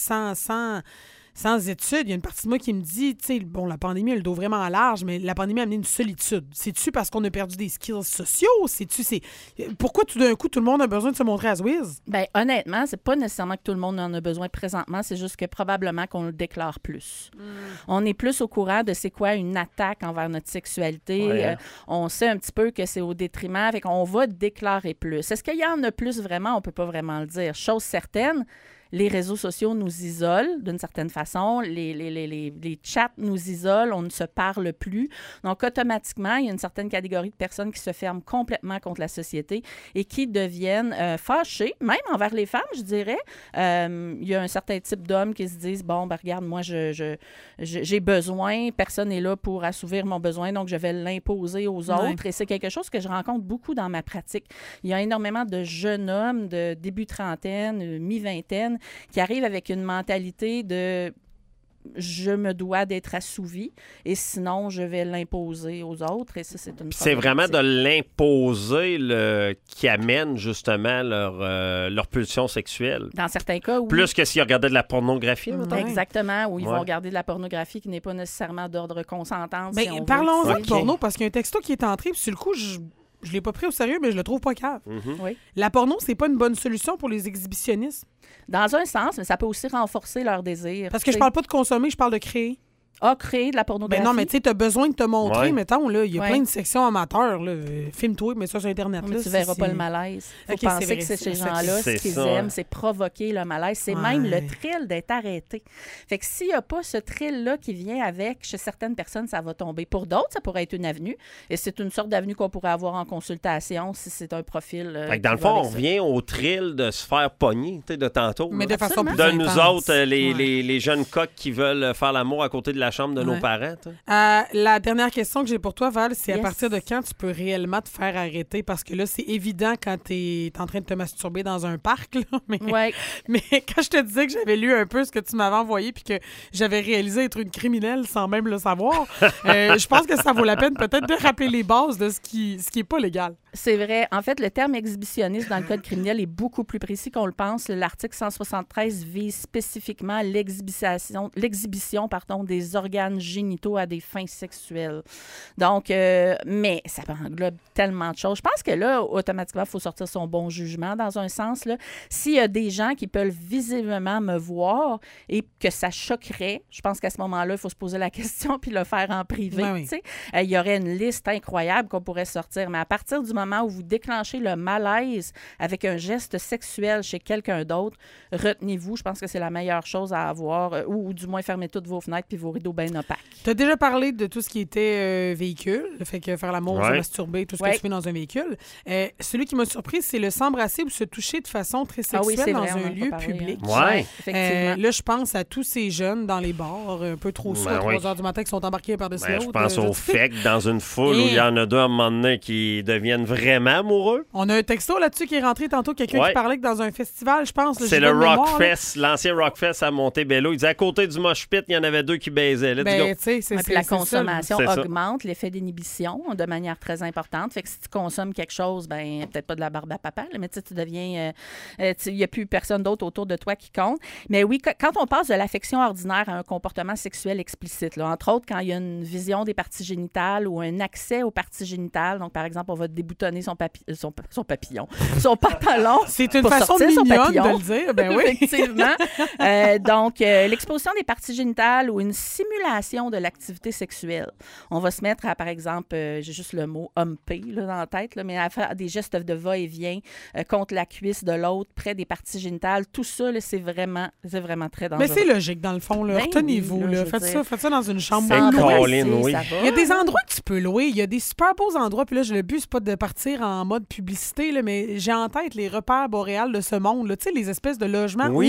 sans études, il y a une partie de moi qui me dit, tu sais, bon, la pandémie, elle doit vraiment large, mais la pandémie a amené une solitude. C'est-tu parce qu'on a perdu des skills sociaux? Pourquoi tout d'un coup, tout le monde a besoin de se montrer à Zwiz? Bien, honnêtement, c'est pas nécessairement que tout le monde en a besoin présentement, c'est juste que probablement qu'on le déclare plus. On est plus au courant de c'est quoi une attaque envers notre sexualité. Ouais. On sait un petit peu que c'est au détriment, fait qu'on va déclarer plus. Est-ce qu'il y en a plus vraiment? On peut pas vraiment le dire. Chose certaine, les réseaux sociaux nous isolent d'une certaine façon. Les chats nous isolent. On ne se parle plus. Donc, automatiquement, il y a une certaine catégorie de personnes qui se ferment complètement contre la société et qui deviennent fâchées, même envers les femmes, je dirais. Il y a un certain type d'hommes qui se disent, bon, ben regarde, moi, j'ai besoin. Personne n'est là pour assouvir mon besoin, donc je vais l'imposer aux autres. Et c'est quelque chose que je rencontre beaucoup dans ma pratique. Il y a énormément de jeunes hommes de début trentaine, mi-vingtaine, qui arrivent avec une mentalité de je me dois d'être assouvi et sinon je vais l'imposer aux autres et ça c'est une c'est vraiment de l'imposer qui amène justement leur pulsion sexuelle. Dans certains cas, oui. Plus que s'ils regardaient de la pornographie. Exactement, ou ils vont regarder de la pornographie qui n'est pas nécessairement d'ordre consentant. Ben, parlons-en de porno parce qu'il y a un texto qui est entré puis sur le coup je l'ai pas pris au sérieux, mais je le trouve pas cave. Oui. La porno, c'est pas une bonne solution pour les exhibitionnistes. Dans un sens, mais ça peut aussi renforcer leur désir. Parce que je parle pas de consommer, je parle de créer. Créer de la pornographie. Ben non, mais tu sais, t'as besoin de te montrer, mettons, là, il y a plein de sections amateurs, là. Filme-toi, mets ça sur Internet. Mais là, tu verras pas le malaise. Faut penser que ces gens-là, ce qu'ils aiment, c'est provoquer le malaise. C'est même le thrill d'être arrêté. Fait que s'il n'y a pas ce thrill-là qui vient avec, chez certaines personnes, ça va tomber. Pour d'autres, ça pourrait être une avenue. Et c'est une sorte d'avenue qu'on pourrait avoir en consultation si c'est un profil. Fait que dans le fond, on revient au thrill de se faire pogner, tu sais, de tantôt. Mais de façon plus de nous autres, les jeunes coqs qui veulent faire l'amour à côté de la chambre de nos parents. La dernière question que j'ai pour toi, Val, c'est à partir de quand tu peux réellement te faire arrêter? Parce que là, c'est évident quand tu es en train de te masturber dans un parc. Là, mais quand je te disais que j'avais lu un peu ce que tu m'avais envoyé puis que j'avais réalisé être une criminelle sans même le savoir, je pense que ça vaut la peine peut-être de rappeler les bases de ce qui est pas légal. C'est vrai. En fait, le terme exhibitionniste dans le code criminel est beaucoup plus précis qu'on le pense. L'article 173 vise spécifiquement l'exhibition des organes génitaux à des fins sexuelles. Donc, mais ça englobe tellement de choses. Je pense que là, automatiquement, il faut sortir son bon jugement dans un sens. Là. S'il y a des gens qui peuvent visiblement me voir et que ça choquerait, je pense qu'à ce moment-là, il faut se poser la question puis le faire en privé. Il y aurait une liste incroyable qu'on pourrait sortir. Mais à partir du moment moment où vous déclenchez le malaise avec un geste sexuel chez quelqu'un d'autre, retenez-vous. Je pense que c'est la meilleure chose à avoir, ou du moins fermez toutes vos fenêtres puis vos rideaux bien opaques. Tu as déjà parlé de tout ce qui était véhicule, le fait que faire l'amour, se masturber, tout ce que tu fais dans un véhicule. Celui qui m'a surpris, c'est le s'embrasser ou se toucher de façon très sexuelle dans un lieu public. Ouais. Effectivement. Là, je pense à tous ces jeunes dans les bars, un peu trop sourds à 3 heures du matin, qui sont embarqués par-dessus l'autre. Je pense aux fakes dans une foule où il y en a deux à un moment donné qui deviennent vraiment amoureux. On a un texto là-dessus qui est rentré tantôt, quelqu'un qui parlait que dans un festival, je pense. C'est le Rockfest, l'ancien Rockfest à Montebello. Il disait à côté du mosh pit, il y en avait deux qui baisaient. Puis la consommation augmente l'effet d'inhibition de manière très importante. Fait que si tu consommes quelque chose, peut-être pas de la barbe à papa, mais tu deviens... Il n'y a plus personne d'autre autour de toi qui compte. Mais oui, quand on passe de l'affection ordinaire à un comportement sexuel explicite, là, entre autres quand il y a une vision des parties génitales ou un accès aux parties génitales, donc par exemple, on va déboutonner son papillon, son pantalon. C'est une façon mignonne de le dire, ben oui. Effectivement. Donc, l'exposition des parties génitales ou une simulation de l'activité sexuelle. On va se mettre à, par exemple, j'ai juste le mot humper là, dans la tête, là, mais à faire des gestes de va-et-vient contre la cuisse de l'autre, près des parties génitales. Tout ça, là, c'est vraiment très dangereux. Mais c'est logique, dans le fond. Là. Retenez-vous. Oui, là, faites ça dans une chambre. Oui. Il y a des endroits que tu peux louer. Il y a des super beaux endroits. Puis là, le but, c'est pas de partir en mode publicité, là, mais j'ai en tête les repères boréales de ce monde. Tu sais, les espèces de logements où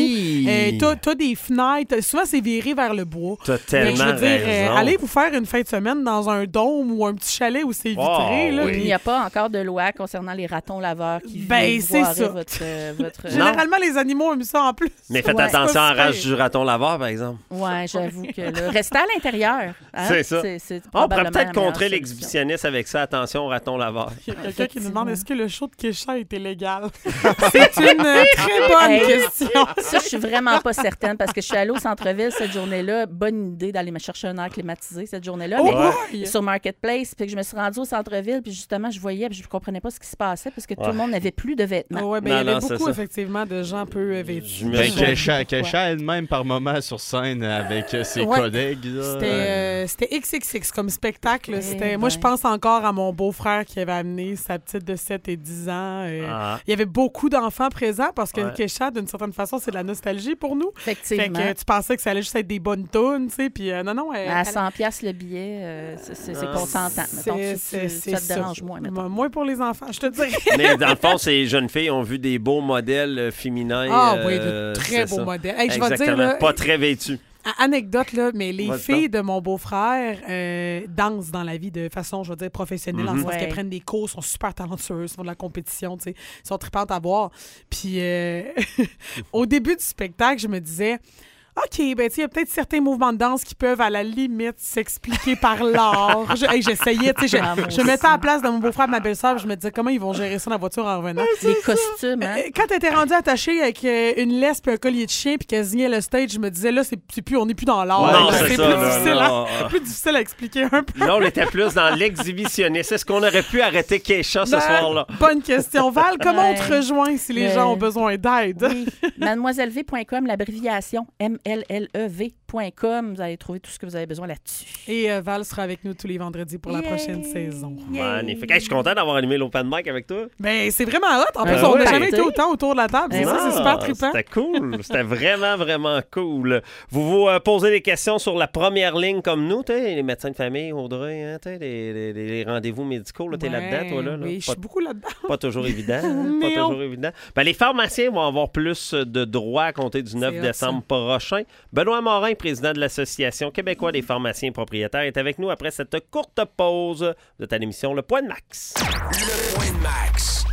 t'as des fenêtres. Souvent, c'est viré vers le bois. T'as tellement raison. Allez vous faire une fin de semaine dans un dôme ou un petit chalet où c'est vitré. Là, Il n'y a pas encore de loi concernant les ratons laveurs qui c'est ça. votre... Généralement, les animaux aiment ça en plus. Mais faites attention à la rage du raton laveur, par exemple. Oui, j'avoue que là, restez à l'intérieur. Hein? C'est ça. On pourrait peut-être contrer l'exhibition. l'exhibitionniste avec ça. Attention au raton laveur. Il y a quelqu'un qui nous demande est-ce que le show de Kesha était légal? C'est une très bonne question. Ça, je suis vraiment pas certaine parce que je suis allée au centre-ville cette journée-là. Bonne idée d'aller me chercher un air climatisé cette journée-là. Mais sur Marketplace, puis que je me suis rendue au centre-ville, puis justement, je voyais, puis je comprenais pas ce qui se passait parce que tout le monde n'avait plus de vêtements. Oui, il y avait beaucoup, effectivement, de gens peu vêtus. Kesha elle-même, par moment, sur scène avec ses collègues. C'était XXX comme spectacle. Moi, je pense encore à mon beau-frère qui avait amené sa petite de 7 et 10 ans. Il y avait beaucoup d'enfants présents parce que Kesha, d'une certaine façon, c'est de la nostalgie pour nous. Effectivement. Fait que tu pensais que ça allait juste être des bonnes tunes, tu sais, puis non. À 100$ le billet, c'est consentant. Ça te dérange moins, mettons. Moins pour les enfants, je te dirais. Mais dans le fond, ces jeunes filles ont vu des beaux modèles féminins. Oui, de très beaux modèles. Hey, je vais exactement. dire, là, pas très vêtus. Anecdote, là, mais les filles de mon beau-frère dansent dans la vie de façon, je veux dire, professionnelle, en sens qu'elles prennent des cours, sont super talentueuses, font de la compétition, tu sais, sont tripantes à voir. Puis, au début du spectacle, je me disais... OK, il y a peut-être certains mouvements de danse qui peuvent, à la limite, s'expliquer par l'art. J'essayais, tu sais, je mettais à la place de mon beau-frère et ma belle-sœur, je me disais comment ils vont gérer ça dans la voiture en revenant. Les costumes, hein? Quand t'étais rendue attachée avec une laisse et un collier de chien puis qu'elle zignait le stage, je me disais, là, on n'est plus dans l'art. C'est plus difficile à expliquer un peu. Là, on était plus dans l'exhibitionniste. Est-ce qu'on aurait pu arrêter Kesha ce soir-là? Bonne question. Val, comment on te rejoint si les gens ont besoin d'aide? Oui. Mademoiselleve.com, l'abréviation MLLEV.com. Vous allez trouver tout ce que vous avez besoin là-dessus. Et Val sera avec nous tous les vendredis pour la prochaine saison. Magnifique. Hey, je suis content d'avoir animé l'Open Mic avec toi. Ben, c'est vraiment hot. En plus, on n'a jamais été autant autour de la table. C'est super trippant. C'était cool. C'était vraiment, vraiment cool. Vous posez des questions sur la première ligne comme nous, les médecins de famille, Audrey, hein, les rendez-vous médicaux. T'es là-dedans, toi, là. Oui, je suis beaucoup là-dedans. Pas toujours évident. Pas toujours évident. Ben, les pharmaciens vont avoir plus de droits à compter du 9 décembre prochain. Benoît Morin, président de l'Association québécoise des pharmaciens propriétaires, est avec nous après cette courte pause. Vous êtes à l'émission Le Point de Max. Le Point de Max.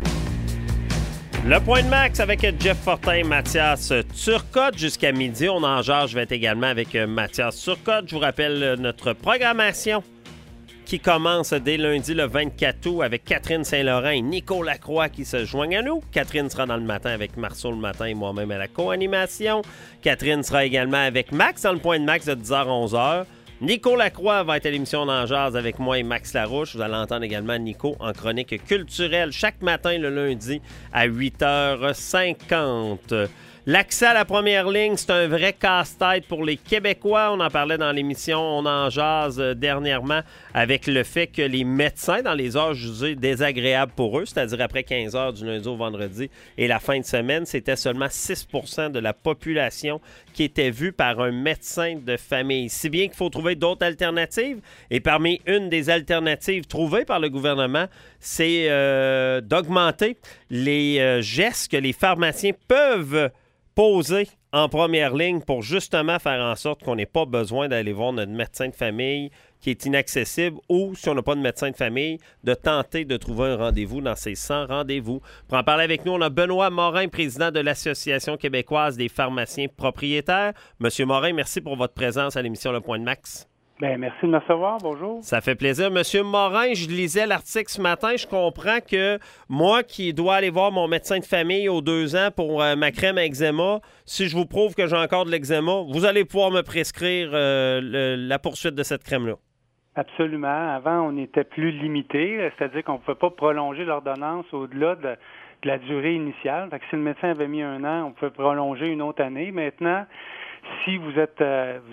Le Point de Max avec Jeff Fortin et Mathias Turcotte. Jusqu'à midi, on en jase. Je vais être également avec Mathias Turcotte. Je vous rappelle notre programmation qui commence dès lundi le 24 août avec Catherine Saint-Laurent et Nico Lacroix qui se joignent à nous. Catherine sera dans le matin avec Marceau le matin et moi-même à la co-animation. Catherine sera également avec Max dans le Point de Max de 10h à 11h. Nico Lacroix va être à l'émission d'En Jazz avec moi et Max Larouche. Vous allez entendre également Nico en chronique culturelle chaque matin le lundi à 8h50. L'accès à la première ligne, c'est un vrai casse-tête pour les Québécois. On en parlait dans l'émission On en jase dernièrement avec le fait que les médecins, dans les heures jugées désagréables pour eux, c'est-à-dire après 15 heures du lundi au vendredi et la fin de semaine, c'était seulement 6 % de la population qui était vue par un médecin de famille. Si bien qu'il faut trouver d'autres alternatives. Et parmi une des alternatives trouvées par le gouvernement, c'est d'augmenter les gestes que les pharmaciens peuvent poser en première ligne pour justement faire en sorte qu'on n'ait pas besoin d'aller voir notre médecin de famille qui est inaccessible ou, si on n'a pas de médecin de famille, de tenter de trouver un rendez-vous dans ces 100 rendez-vous. Pour en parler avec nous, on a Benoît Morin, président de l'Association québécoise des pharmaciens propriétaires. Monsieur Morin, merci pour votre présence à l'émission Le Point de Max. Bien, merci de me recevoir. Bonjour. Ça fait plaisir. Monsieur Morin, je lisais l'article ce matin. Je comprends que moi qui dois aller voir mon médecin de famille aux 2 ans pour ma crème à eczéma, si je vous prouve que j'ai encore de l'eczéma, vous allez pouvoir me prescrire la poursuite de cette crème-là. Absolument. Avant, on était plus limité, c'est-à-dire qu'on ne pouvait pas prolonger l'ordonnance au-delà de la durée initiale. Fait que si le médecin avait mis 1 an, on pouvait prolonger une autre année. Maintenant, si vous êtes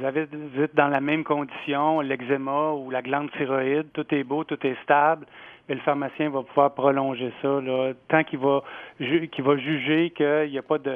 dans la même condition, l'eczéma ou la glande thyroïde, tout est beau, tout est stable, mais le pharmacien va pouvoir prolonger ça là, tant qu'il va juger qu'il n'y a pas de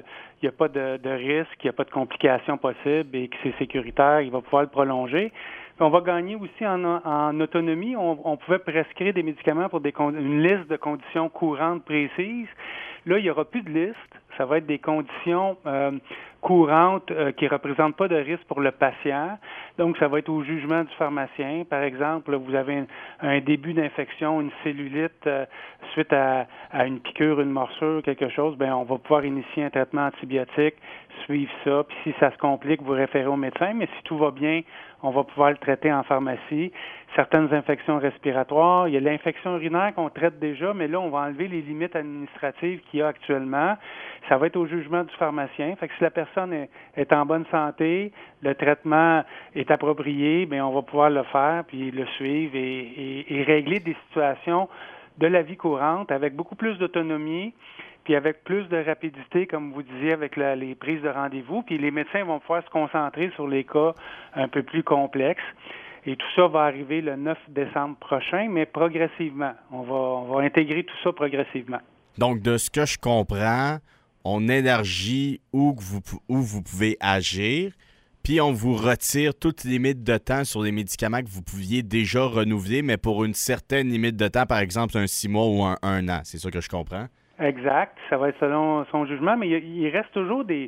risque, qu'il n'y a pas de complications possibles et que c'est sécuritaire, il va pouvoir le prolonger. On va gagner aussi en autonomie. On pouvait prescrire des médicaments pour une liste de conditions courantes précises. Là, il n'y aura plus de liste. Ça va être des conditions courantes qui ne représentent pas de risque pour le patient. Donc, ça va être au jugement du pharmacien. Par exemple, vous avez un début d'infection, une cellulite suite à une piqûre, une morsure, quelque chose, bien, on va pouvoir initier un traitement antibiotique, suivre ça. Puis si ça se complique, vous référez au médecin. Mais si tout va bien, on va pouvoir le traiter en pharmacie. Certaines infections respiratoires, il y a l'infection urinaire qu'on traite déjà, mais là, on va enlever les limites administratives qu'il y a actuellement. Ça va être au jugement du pharmacien. Fait que si la personne est en bonne santé, le traitement est approprié, bien, on va pouvoir le faire, puis le suivre et régler des situations de la vie courante avec beaucoup plus d'autonomie, puis avec plus de rapidité, comme vous disiez, avec les prises de rendez-vous. Puis les médecins vont pouvoir se concentrer sur les cas un peu plus complexes. Et tout ça va arriver le 9 décembre prochain, mais progressivement. On va intégrer tout ça progressivement. Donc, de ce que je comprends, on élargit où vous pouvez agir, puis on vous retire toute limite de temps sur les médicaments que vous pouviez déjà renouveler, mais pour une certaine limite de temps, par exemple un 6 mois ou un an. C'est ça que je comprends? Exact. Ça va être selon son jugement, mais il reste toujours des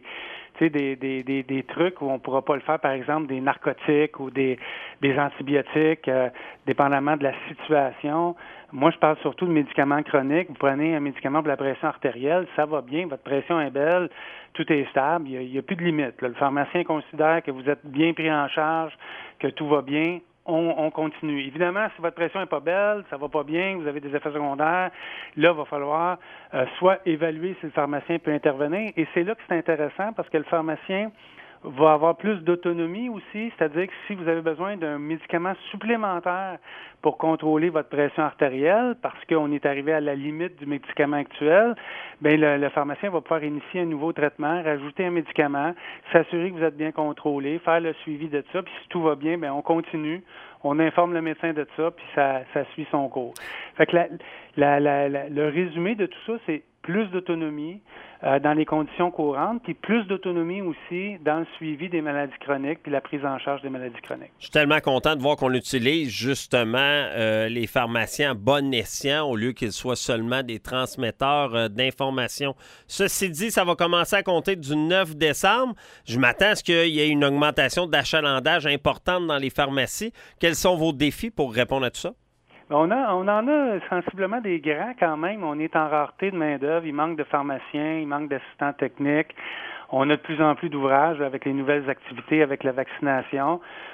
trucs où on ne pourra pas le faire, par exemple des narcotiques ou des antibiotiques, dépendamment de la situation. Moi, je parle surtout de médicaments chroniques. Vous prenez un médicament pour la pression artérielle, ça va bien, votre pression est belle, tout est stable, il n'y a plus de limite. Là, le pharmacien considère que vous êtes bien pris en charge, que tout va bien. On continue. Évidemment, si votre pression n'est pas belle, ça va pas bien, vous avez des effets secondaires, là, il va falloir soit évaluer si le pharmacien peut intervenir. Et c'est là que c'est intéressant parce que le pharmacien va avoir plus d'autonomie aussi, c'est-à-dire que si vous avez besoin d'un médicament supplémentaire pour contrôler votre pression artérielle, parce qu'on est arrivé à la limite du médicament actuel, bien le pharmacien va pouvoir initier un nouveau traitement, rajouter un médicament, s'assurer que vous êtes bien contrôlé, faire le suivi de ça, puis si tout va bien, bien on continue, on informe le médecin de ça, puis ça suit son cours. Fait que le résumé de tout ça, c'est plus d'autonomie dans les conditions courantes, puis plus d'autonomie aussi dans le suivi des maladies chroniques puis la prise en charge des maladies chroniques. Je suis tellement content de voir qu'on utilise justement les pharmaciens à bon escient au lieu qu'ils soient seulement des transmetteurs d'informations. Ceci dit, ça va commencer à compter du 9 décembre. Je m'attends à ce qu'il y ait une augmentation d'achalandage importante dans les pharmacies. Quels sont vos défis pour répondre à tout ça? On en a sensiblement des grands quand même. On est en rareté de main-d'œuvre. Il manque de pharmaciens, il manque d'assistants techniques. On a de plus en plus d'ouvrages avec les nouvelles activités, avec la vaccination.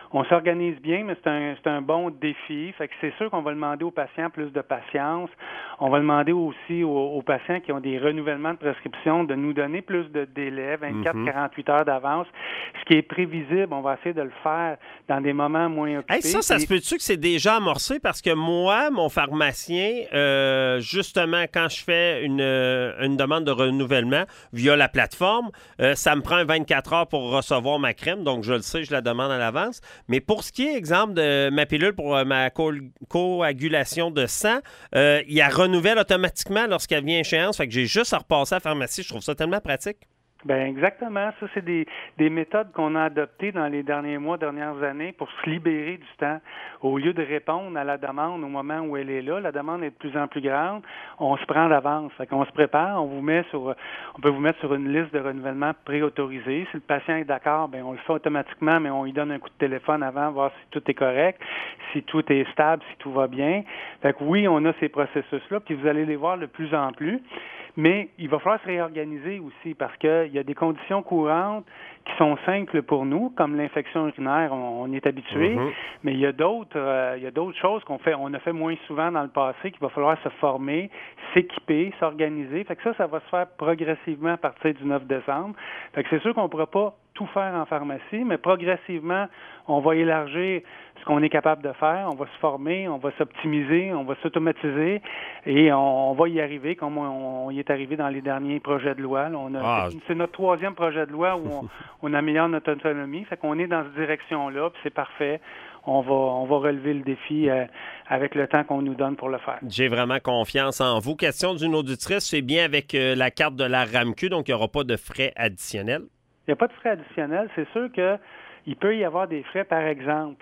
On s'organise bien, mais c'est un bon défi. Fait que c'est sûr qu'on va demander aux patients plus de patience. On va demander aussi aux patients qui ont des renouvellements de prescription de nous donner plus de délai, 24-48 heures d'avance. Ce qui est prévisible, on va essayer de le faire dans des moments moins occupés. Hey, ça se peut-tu que c'est déjà amorcé? Parce que moi, mon pharmacien, justement, quand je fais une demande de renouvellement via la plateforme, ça me prend 24 heures pour recevoir ma crème. Donc, je le sais, je la demande à l'avance. Mais pour ce qui est, exemple, de ma pilule pour ma coagulation de sang, il la renouvelle automatiquement lorsqu'elle vient à échéance. Fait que j'ai juste à repasser à la pharmacie. Je trouve ça tellement pratique. Bien, exactement. Ça, c'est des méthodes qu'on a adoptées dans les derniers mois, dernières années pour se libérer du temps. Au lieu de répondre à la demande au moment où elle est là, la demande est de plus en plus grande, on se prend d'avance. Fait qu'on se prépare, on peut vous mettre sur une liste de renouvellement préautorisée. Si le patient est d'accord, bien, on le fait automatiquement, mais on lui donne un coup de téléphone avant, voir si tout est correct, si tout est stable, si tout va bien. Fait que oui, on a ces processus-là, puis vous allez les voir de plus en plus. Mais il va falloir se réorganiser aussi parce qu'il y a des conditions courantes qui sont simples pour nous, comme l'infection urinaire, on est habitué, mais il y a d'autres choses on a fait moins souvent dans le passé, qu'il va falloir se former, s'équiper, s'organiser. Fait que ça va se faire progressivement à partir du 9 décembre. Fait que c'est sûr qu'on ne pourra pas tout faire en pharmacie, mais progressivement, on va élargir ce qu'on est capable de faire, on va se former, on va s'optimiser, on va s'automatiser et on va y arriver comme on y est arrivé dans les derniers projets de loi. Là, c'est notre 3e projet de loi où on améliore notre autonomie, fait qu'on est dans cette direction-là, puis c'est parfait. On va relever le défi avec le temps qu'on nous donne pour le faire. J'ai vraiment confiance en vous. Question d'une auditrice, c'est bien avec la carte de la RAMQ, donc il n'y aura pas de frais additionnels? Il n'y a pas de frais additionnels. C'est sûr qu'il peut y avoir des frais, par exemple.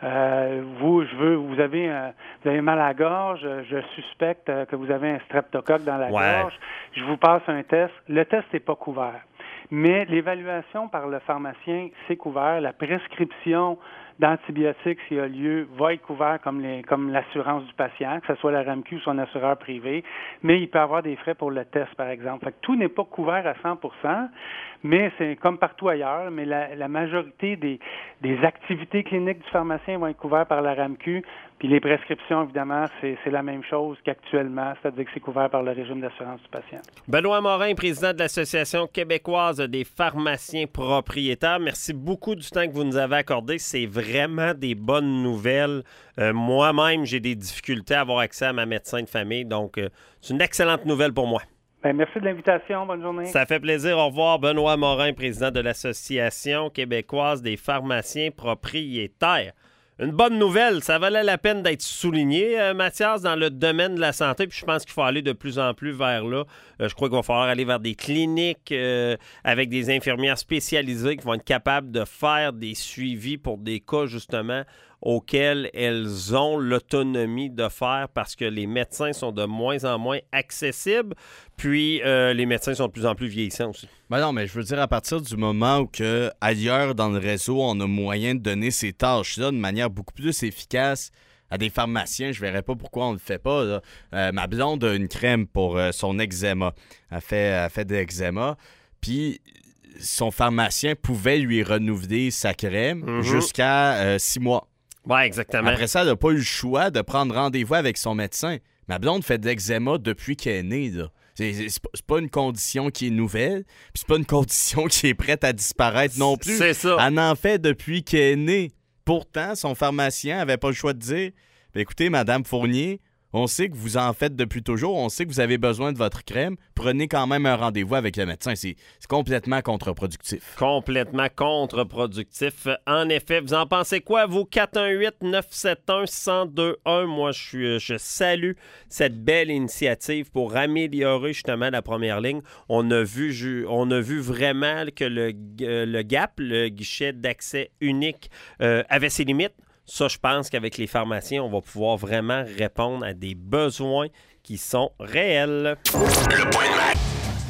Vous avez mal à la gorge, je suspecte que vous avez un streptocoque dans la gorge, je vous passe un test. Le test n'est pas couvert. Mais l'évaluation par le pharmacien, c'est couvert. La prescription d'antibiotiques, s'il y a lieu, va être couvert comme l'assurance du patient, que ce soit la RAMQ ou son assureur privé. Mais il peut y avoir des frais pour le test, par exemple. Fait que tout n'est pas couvert à 100%, mais c'est comme partout ailleurs. Mais la majorité des activités cliniques du pharmacien vont être couvertes par la RAMQ. Puis les prescriptions, évidemment, c'est la même chose qu'actuellement, c'est-à-dire que c'est couvert par le régime d'assurance du patient. Benoît Morin, président de l'Association québécoise des pharmaciens propriétaires. Merci beaucoup du temps que vous nous avez accordé. C'est vraiment des bonnes nouvelles. Moi-même, j'ai des difficultés à avoir accès à ma médecin de famille, donc c'est une excellente nouvelle pour moi. Bien, merci de l'invitation. Bonne journée. Ça fait plaisir. Au revoir. Benoît Morin, président de l'Association québécoise des pharmaciens propriétaires. Une bonne nouvelle, ça valait la peine d'être souligné, Mathias, dans le domaine de la santé. Puis je pense qu'il faut aller de plus en plus vers là. Je crois qu'il va falloir aller vers des cliniques avec des infirmières spécialisées qui vont être capables de faire des suivis pour des cas, justement, auxquels elles ont l'autonomie de faire parce que les médecins sont de moins en moins accessibles. Puis, les médecins sont de plus en plus vieillissants aussi. Ben non, mais je veux dire, à partir du moment où que, ailleurs dans le réseau, on a moyen de donner ces tâches-là de manière beaucoup plus efficace à des pharmaciens, je verrais pas pourquoi on le fait pas. Là. Ma blonde a une crème pour son eczéma. Elle fait de l'eczéma. Puis, son pharmacien pouvait lui renouveler sa crème jusqu'à 6 mois. Oui, exactement. Après ça, elle n'a pas eu le choix de prendre rendez-vous avec son médecin. Ma blonde fait de l'eczéma depuis qu'elle est née, là. C'est pas une condition qui est nouvelle, puis c'est pas une condition qui est prête à disparaître non plus. C'est ça. Elle en fait depuis qu'elle est née. Pourtant, son pharmacien avait pas le choix de dire « Écoutez, Madame Fournier, on sait que vous en faites depuis toujours, on sait que vous avez besoin de votre crème, prenez quand même un rendez-vous avec le médecin. » C'est complètement contre-productif. Complètement contre-productif. En effet, vous en pensez quoi, vous? 418-971-1021. Moi, je salue cette belle initiative pour améliorer justement la première ligne. On a vu vraiment que le GAP, le guichet d'accès unique, avait ses limites. Ça, je pense qu'avec les pharmaciens, on va pouvoir vraiment répondre à des besoins qui sont réels. Le point de match.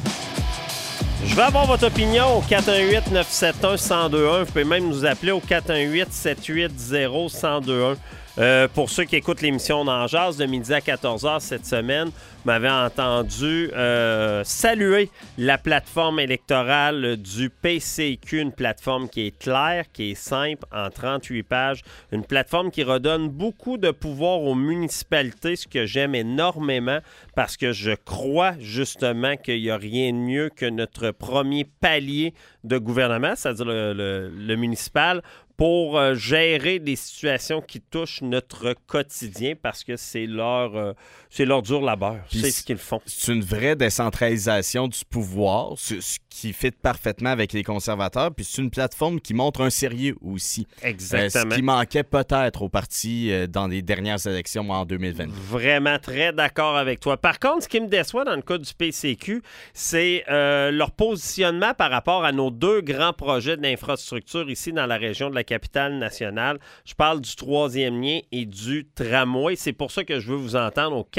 Je veux avoir votre opinion au 418-971-1021. Vous pouvez même nous appeler au 418-780-1021. Pour ceux qui écoutent l'émission d'En Jase de midi à 14h cette semaine, m'avait entendu saluer la plateforme électorale du PCQ, une plateforme qui est claire, qui est simple, en 38 pages, une plateforme qui redonne beaucoup de pouvoir aux municipalités, ce que j'aime énormément parce que je crois justement qu'il n'y a rien de mieux que notre premier palier de gouvernement, c'est-à-dire le municipal, pour gérer des situations qui touchent notre quotidien parce que c'est leur dur labeur. C'est ce qu'ils font. C'est une vraie décentralisation du pouvoir, ce qui fit parfaitement avec les conservateurs. Puis c'est une plateforme qui montre un sérieux aussi. Exactement. Ce qui manquait peut-être au parti dans les dernières élections en 2020. Vraiment très d'accord avec toi. Par contre, ce qui me déçoit dans le cas du PCQ, c'est leur positionnement par rapport à nos deux grands projets d'infrastructure ici dans la région de la capitale nationale. Je parle du troisième lien et du tramway. C'est pour ça que je veux vous entendre au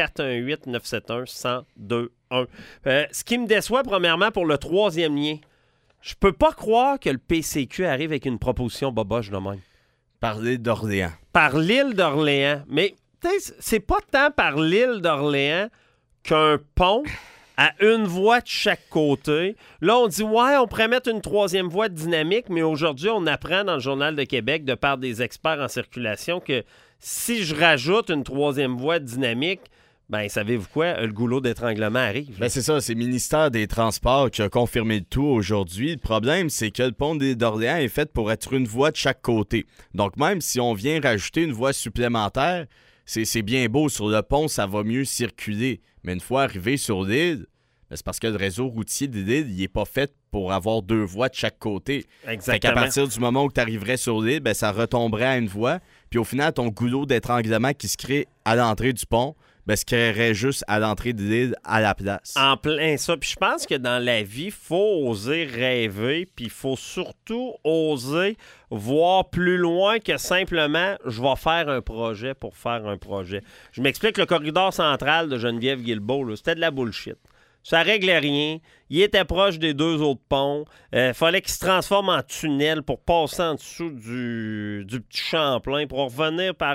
418-971-1021. Ce qui me déçoit, premièrement, pour le troisième lien, je peux pas croire que le PCQ arrive avec une proposition boboche de même. Par l'île d'Orléans. Par l'île d'Orléans. Mais c'est pas tant par l'île d'Orléans qu'un pont à une voie de chaque côté. Là, on dit, ouais, on pourrait mettre une troisième voie dynamique, mais aujourd'hui, on apprend dans le Journal de Québec, de par des experts en circulation, que si je rajoute une troisième voie dynamique, ben, savez-vous quoi? Le goulot d'étranglement arrive. Ben, c'est ça, c'est le ministère des Transports qui a confirmé le tout aujourd'hui. Le problème, c'est que le pont d'Orléans est fait pour être une voie de chaque côté. Donc, même si on vient rajouter une voie supplémentaire, c'est bien beau. Sur le pont, ça va mieux circuler. Mais une fois arrivé sur l'île, ben, c'est parce que le réseau routier de l'île, il n'est pas fait pour avoir deux voies de chaque côté. Exactement. Fait qu'à partir du moment où tu arriverais sur l'île, ben, ça retomberait à une voie. Puis au final, ton goulot d'étranglement qui se crée à l'entrée du pont, ben, se créerait juste à l'entrée de l'île à la place. En plein ça. Puis je pense que dans la vie, il faut oser rêver, puis il faut surtout oser voir plus loin que simplement « je vais faire un projet pour faire un projet ». Je m'explique, le corridor central de Geneviève-Guilbeault, là, c'était de la bullshit. Ça réglait rien. Il était proche des deux autres ponts. Fallait qu'il se transforme en tunnel pour passer en dessous du petit Champlain pour revenir par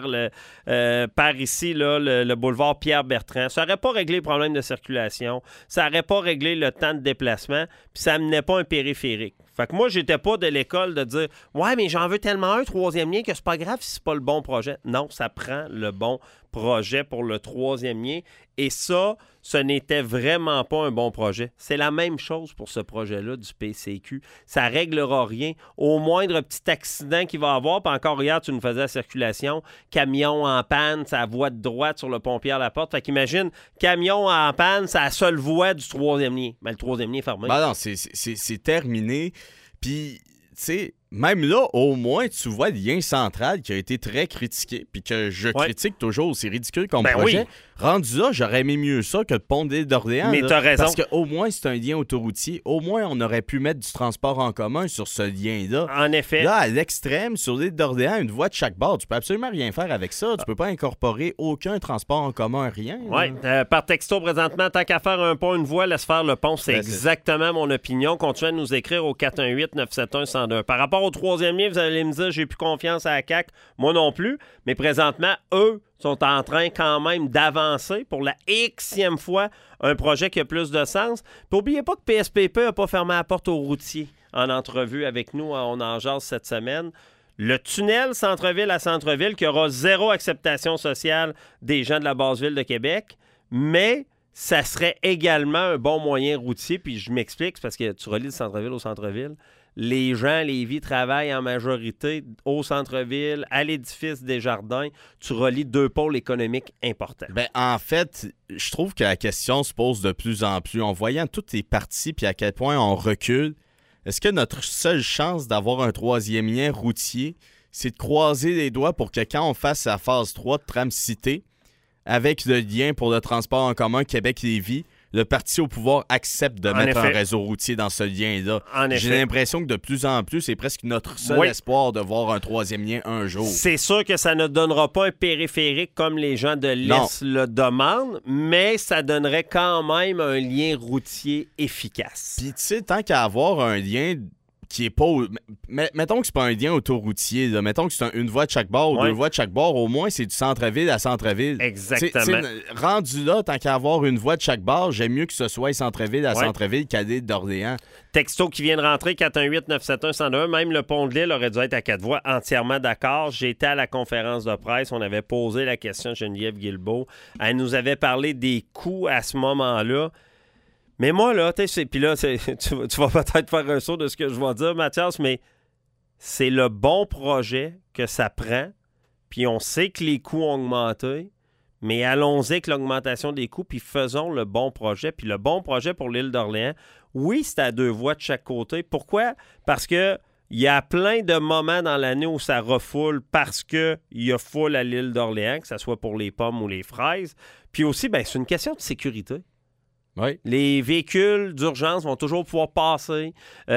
ici, là, le boulevard Pierre-Bertrand. Ça n'aurait pas réglé le problème de circulation. Ça n'aurait pas réglé le temps de déplacement. Puis ça n'amenait pas un périphérique. Fait que moi, j'étais pas de l'école de dire « Ouais, mais j'en veux tellement un troisième lien que c'est pas grave si c'est pas le bon projet. » Non, ça prend le bon projet pour le troisième lien. Et ça, ce n'était vraiment pas un bon projet. C'est la même chose pour ce projet-là du PCQ. Ça réglera rien. Au moindre petit accident qu'il va y avoir, puis encore hier, tu nous faisais la circulation, camion en panne, sa voie de droite sur le pont Pierre-Laporte. Fait qu'imagine, camion en panne, c'est la seule voie du troisième lien. Mais le troisième lien est fermé. Ben non, c'est terminé. Puis, tu sais, même là, au moins, tu vois le lien central qui a été très critiqué, puis que je critique toujours. C'est ridicule comme projet. Oui. Rendu là, j'aurais aimé mieux ça que le pont de l'île d'Orléans. Mais t'as raison. Parce qu'au moins, c'est un lien autoroutier. Au moins, on aurait pu mettre du transport en commun sur ce lien-là. En effet. Là, à l'extrême, sur l'île d'Orléans, une voie de chaque bord. Tu peux absolument rien faire avec ça. Tu peux pas incorporer aucun transport en commun, rien. Oui, par texto présentement, tant qu'à faire un pont, une voie, laisse faire le pont. C'est exactement mon opinion. Continuez à nous écrire au 418-971-1021. Par rapport au troisième lien, vous allez me dire, j'ai plus confiance à la CAQ. Moi non plus. Mais présentement, eux sont en train quand même d'avancer pour la Xème fois un projet qui a plus de sens. Puis n'oubliez pas que PSPP n'a pas fermé la porte aux routiers en entrevue avec nous. On en jase cette semaine. Le tunnel centre-ville à centre-ville qui aura zéro acceptation sociale des gens de la basse-ville de Québec, mais ça serait également un bon moyen routier. Puis je m'explique, c'est parce que tu relis le centre-ville au centre-ville. Les gens, Lévis, travaillent en majorité au centre-ville, à l'édifice des Jardins. Tu relis deux pôles économiques importants. Ben, en fait, je trouve que la question se pose de plus en plus. En voyant toutes les parties puis à quel point on recule, est-ce que notre seule chance d'avoir un troisième lien routier, c'est de croiser les doigts pour que quand on fasse la phase 3 de Tram-Cité, avec le lien pour le transport en commun Québec-Lévis, le parti au pouvoir accepte de mettre un réseau routier dans ce lien-là. J'ai l'impression que de plus en plus, c'est presque notre seul espoir de voir un troisième lien un jour. C'est sûr que ça ne donnera pas un périphérique comme les gens de l'Est le demandent, mais ça donnerait quand même un lien routier efficace. Puis tu sais, tant qu'à avoir un lien qui est pas... Mettons que c'est pas un lien autoroutier, là. Mettons que c'est une voie de chaque bord ou 2 voies de chaque bord, au moins c'est du centre-ville à centre-ville. Exactement. Rendu là, tant qu'à avoir une voie de chaque bord, j'aime mieux que ce soit centre-ville à centre-ville qu'à l'île d'Orléans. Texto qui vient de rentrer, 418-971-101. Même le pont de l'île aurait dû être à 4 voies. Entièrement d'accord. J'étais à la conférence de presse. On avait posé la question à Geneviève Guilbeault. Elle nous avait parlé des coûts à ce moment-là. Mais moi, là, puis là, tu vas peut-être faire un saut de ce que je vais dire, Mathias, mais c'est le bon projet que ça prend. Puis on sait que les coûts ont augmenté, mais allons-y avec l'augmentation des coûts, puis faisons le bon projet. Puis le bon projet pour l'île d'Orléans, oui, c'est à 2 voies de chaque côté. Pourquoi? Parce que il y a plein de moments dans l'année où ça refoule parce qu'il y a foule à l'île d'Orléans, que ce soit pour les pommes ou les fraises. Puis aussi, c'est une question de sécurité. Oui. Les véhicules d'urgence vont toujours pouvoir passer.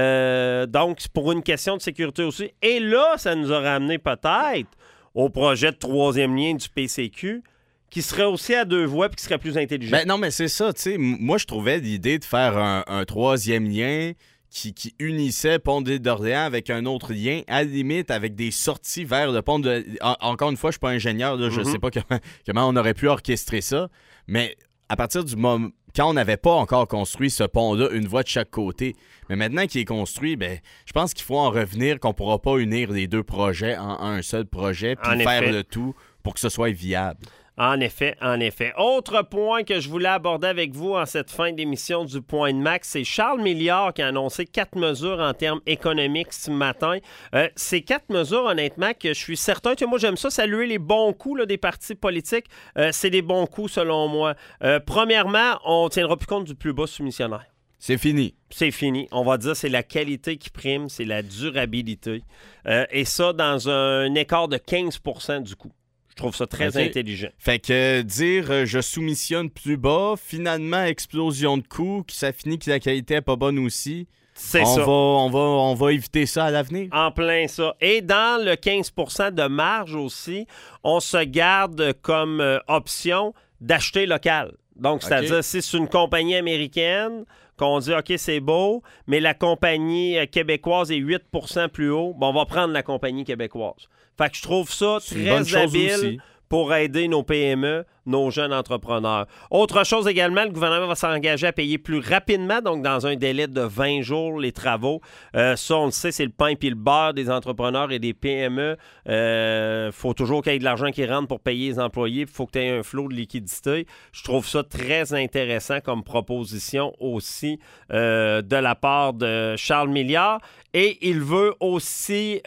Donc, c'est pour une question de sécurité aussi. Et là, ça nous a ramené peut-être au projet de 3e lien du PCQ qui serait aussi à 2 voies et qui serait plus intelligent. Non, mais c'est ça. Tu sais, moi, je trouvais l'idée de faire un 3e lien qui unissait Pont de l'Île d'Orléans avec un autre lien, à la limite, avec des sorties vers le pont de... Encore une fois, je suis pas ingénieur, là, je sais pas comment on aurait pu orchestrer ça, mais à partir du moment... Quand on n'avait pas encore construit ce pont-là, une voie de chaque côté. Mais maintenant qu'il est construit, je pense qu'il faut en revenir qu'on ne pourra pas unir les 2 projets en un seul projet puis faire le tout pour que ce soit viable. En effet, en effet. Autre point que je voulais aborder avec vous en cette fin d'émission du Point de Max, c'est Charles Milliard qui a annoncé 4 mesures en termes économiques ce matin. Ces 4 mesures, honnêtement, que je suis certain, moi j'aime ça, saluer les bons coups là, des partis politiques. C'est des bons coups selon moi. Premièrement, on ne tiendra plus compte du plus bas soumissionnaire. C'est fini. C'est fini. On va dire c'est la qualité qui prime, c'est la durabilité. Et ça, dans un écart de 15 % du coût. Je trouve ça très intelligent. Fait que dire je soumissionne plus bas, finalement, explosion de coûts, ça finit que la qualité n'est pas bonne aussi. C'est ça. On va éviter ça à l'avenir. En plein ça. Et dans le 15 % de marge aussi, on se garde comme option d'acheter local. Donc, c'est-à-dire, si c'est une compagnie américaine, qu'on dit, OK, c'est beau, mais la compagnie québécoise est 8 % plus haut, on va prendre la compagnie québécoise. Fait que je trouve ça très habile pour aider nos PME, nos jeunes entrepreneurs. Autre chose également, le gouvernement va s'engager à payer plus rapidement, donc dans un délai de 20 jours, les travaux. Ça, on le sait, c'est le pain puis le beurre des entrepreneurs et des PME. Faut toujours qu'il y ait de l'argent qui rentre pour payer les employés, il faut que tu aies un flot de liquidité. Je trouve ça très intéressant comme proposition aussi de la part de Charles Milliard. Et il veut aussi,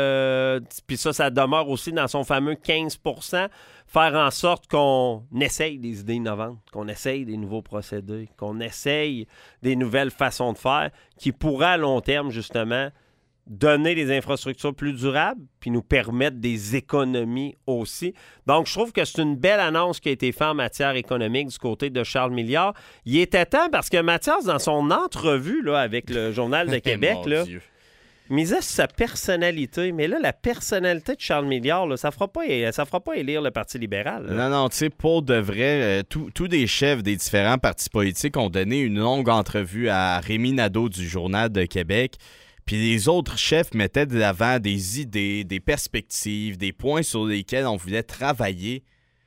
puis ça demeure aussi dans son fameux 15 %, faire en sorte qu'on essaye des idées innovantes, qu'on essaye des nouveaux procédés, qu'on essaye des nouvelles façons de faire qui pourraient à long terme, justement, donner des infrastructures plus durables puis nous permettre des économies aussi. Donc, je trouve que c'est une belle annonce qui a été faite en matière économique du côté de Charles Milliard. Il était temps parce que Mathias, dans son entrevue là, avec le Journal de Québec, là, misait sur sa personnalité. Mais là, la personnalité de Charles Milliard, là, ça fera pas élire le Parti libéral. Là. Non, tu sais, pour de vrai, tous les chefs des différents partis politiques ont donné une longue entrevue à Rémi Nadeau du Journal de Québec. Puis les autres chefs mettaient de l'avant des idées, des perspectives, des points sur lesquels on voulait travailler.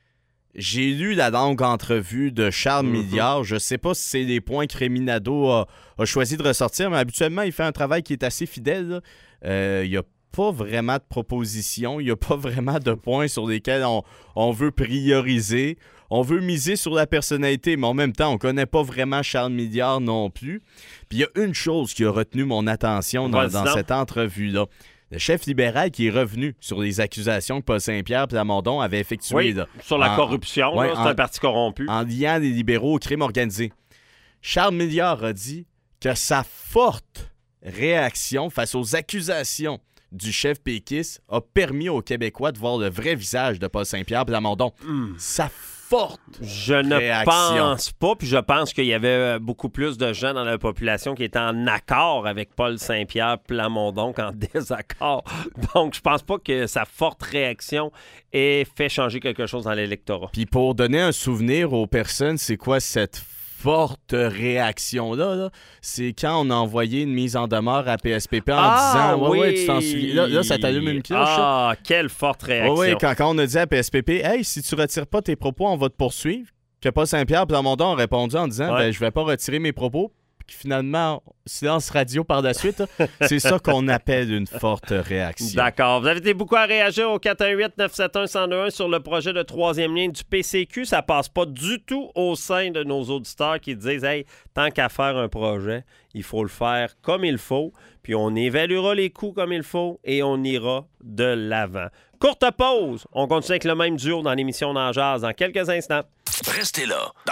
J'ai lu la longue entrevue de Charles Milliard. Je sais pas si c'est les points que Rémi Nadeau a choisi de ressortir, mais habituellement, il fait un travail qui est assez fidèle. Il n'y a pas vraiment de propositions, il n'y a pas vraiment de points sur lesquels on veut prioriser. On veut miser sur la personnalité, mais en même temps, on ne connaît pas vraiment Charles Milliard non plus. Puis il y a une chose qui a retenu mon attention dans cette entrevue-là. Le chef libéral qui est revenu sur les accusations que Paul Saint-Pierre et Plamondon avaient effectuées. Oui, sur la corruption, c'est un parti corrompu. En liant les libéraux au crime organisé. Charles Milliard a dit que sa forte réaction face aux accusations du chef péquiste a permis aux Québécois de voir le vrai visage de Paul Saint-Pierre et Plamondon. Sa forte Je ne pense pas, puis je pense qu'il y avait beaucoup plus de gens dans la population qui étaient en accord avec Paul Saint-Pierre Plamondon qu'en désaccord. Donc, je pense pas que sa forte réaction ait fait changer quelque chose dans l'électorat. Puis pour donner un souvenir aux personnes, c'est quoi cette forte réaction là, c'est quand on a envoyé une mise en demeure à PSPP en disant ouais, tu t'en souviens. Là, ça t'allume une cloche. Ah, quelle forte réaction. Oui, quand on a dit à PSPP, hey, si tu retires pas tes propos, on va te poursuivre. Que Paul Saint-Pierre et Plamondon ont répondu en disant je vais pas retirer mes propos. Puis finalement, silence radio par la suite, c'est ça qu'on appelle une forte réaction. D'accord. Vous avez été beaucoup à réagir au 418-971-1021 sur le projet de troisième ligne du PCQ. Ça passe pas du tout au sein de nos auditeurs qui disent hey, tant qu'à faire un projet, il faut le faire comme il faut, puis on évaluera les coûts comme il faut et on ira de l'avant. Courte pause. On continue avec le même duo dans l'émission Dans Jazz dans quelques instants. Restez là.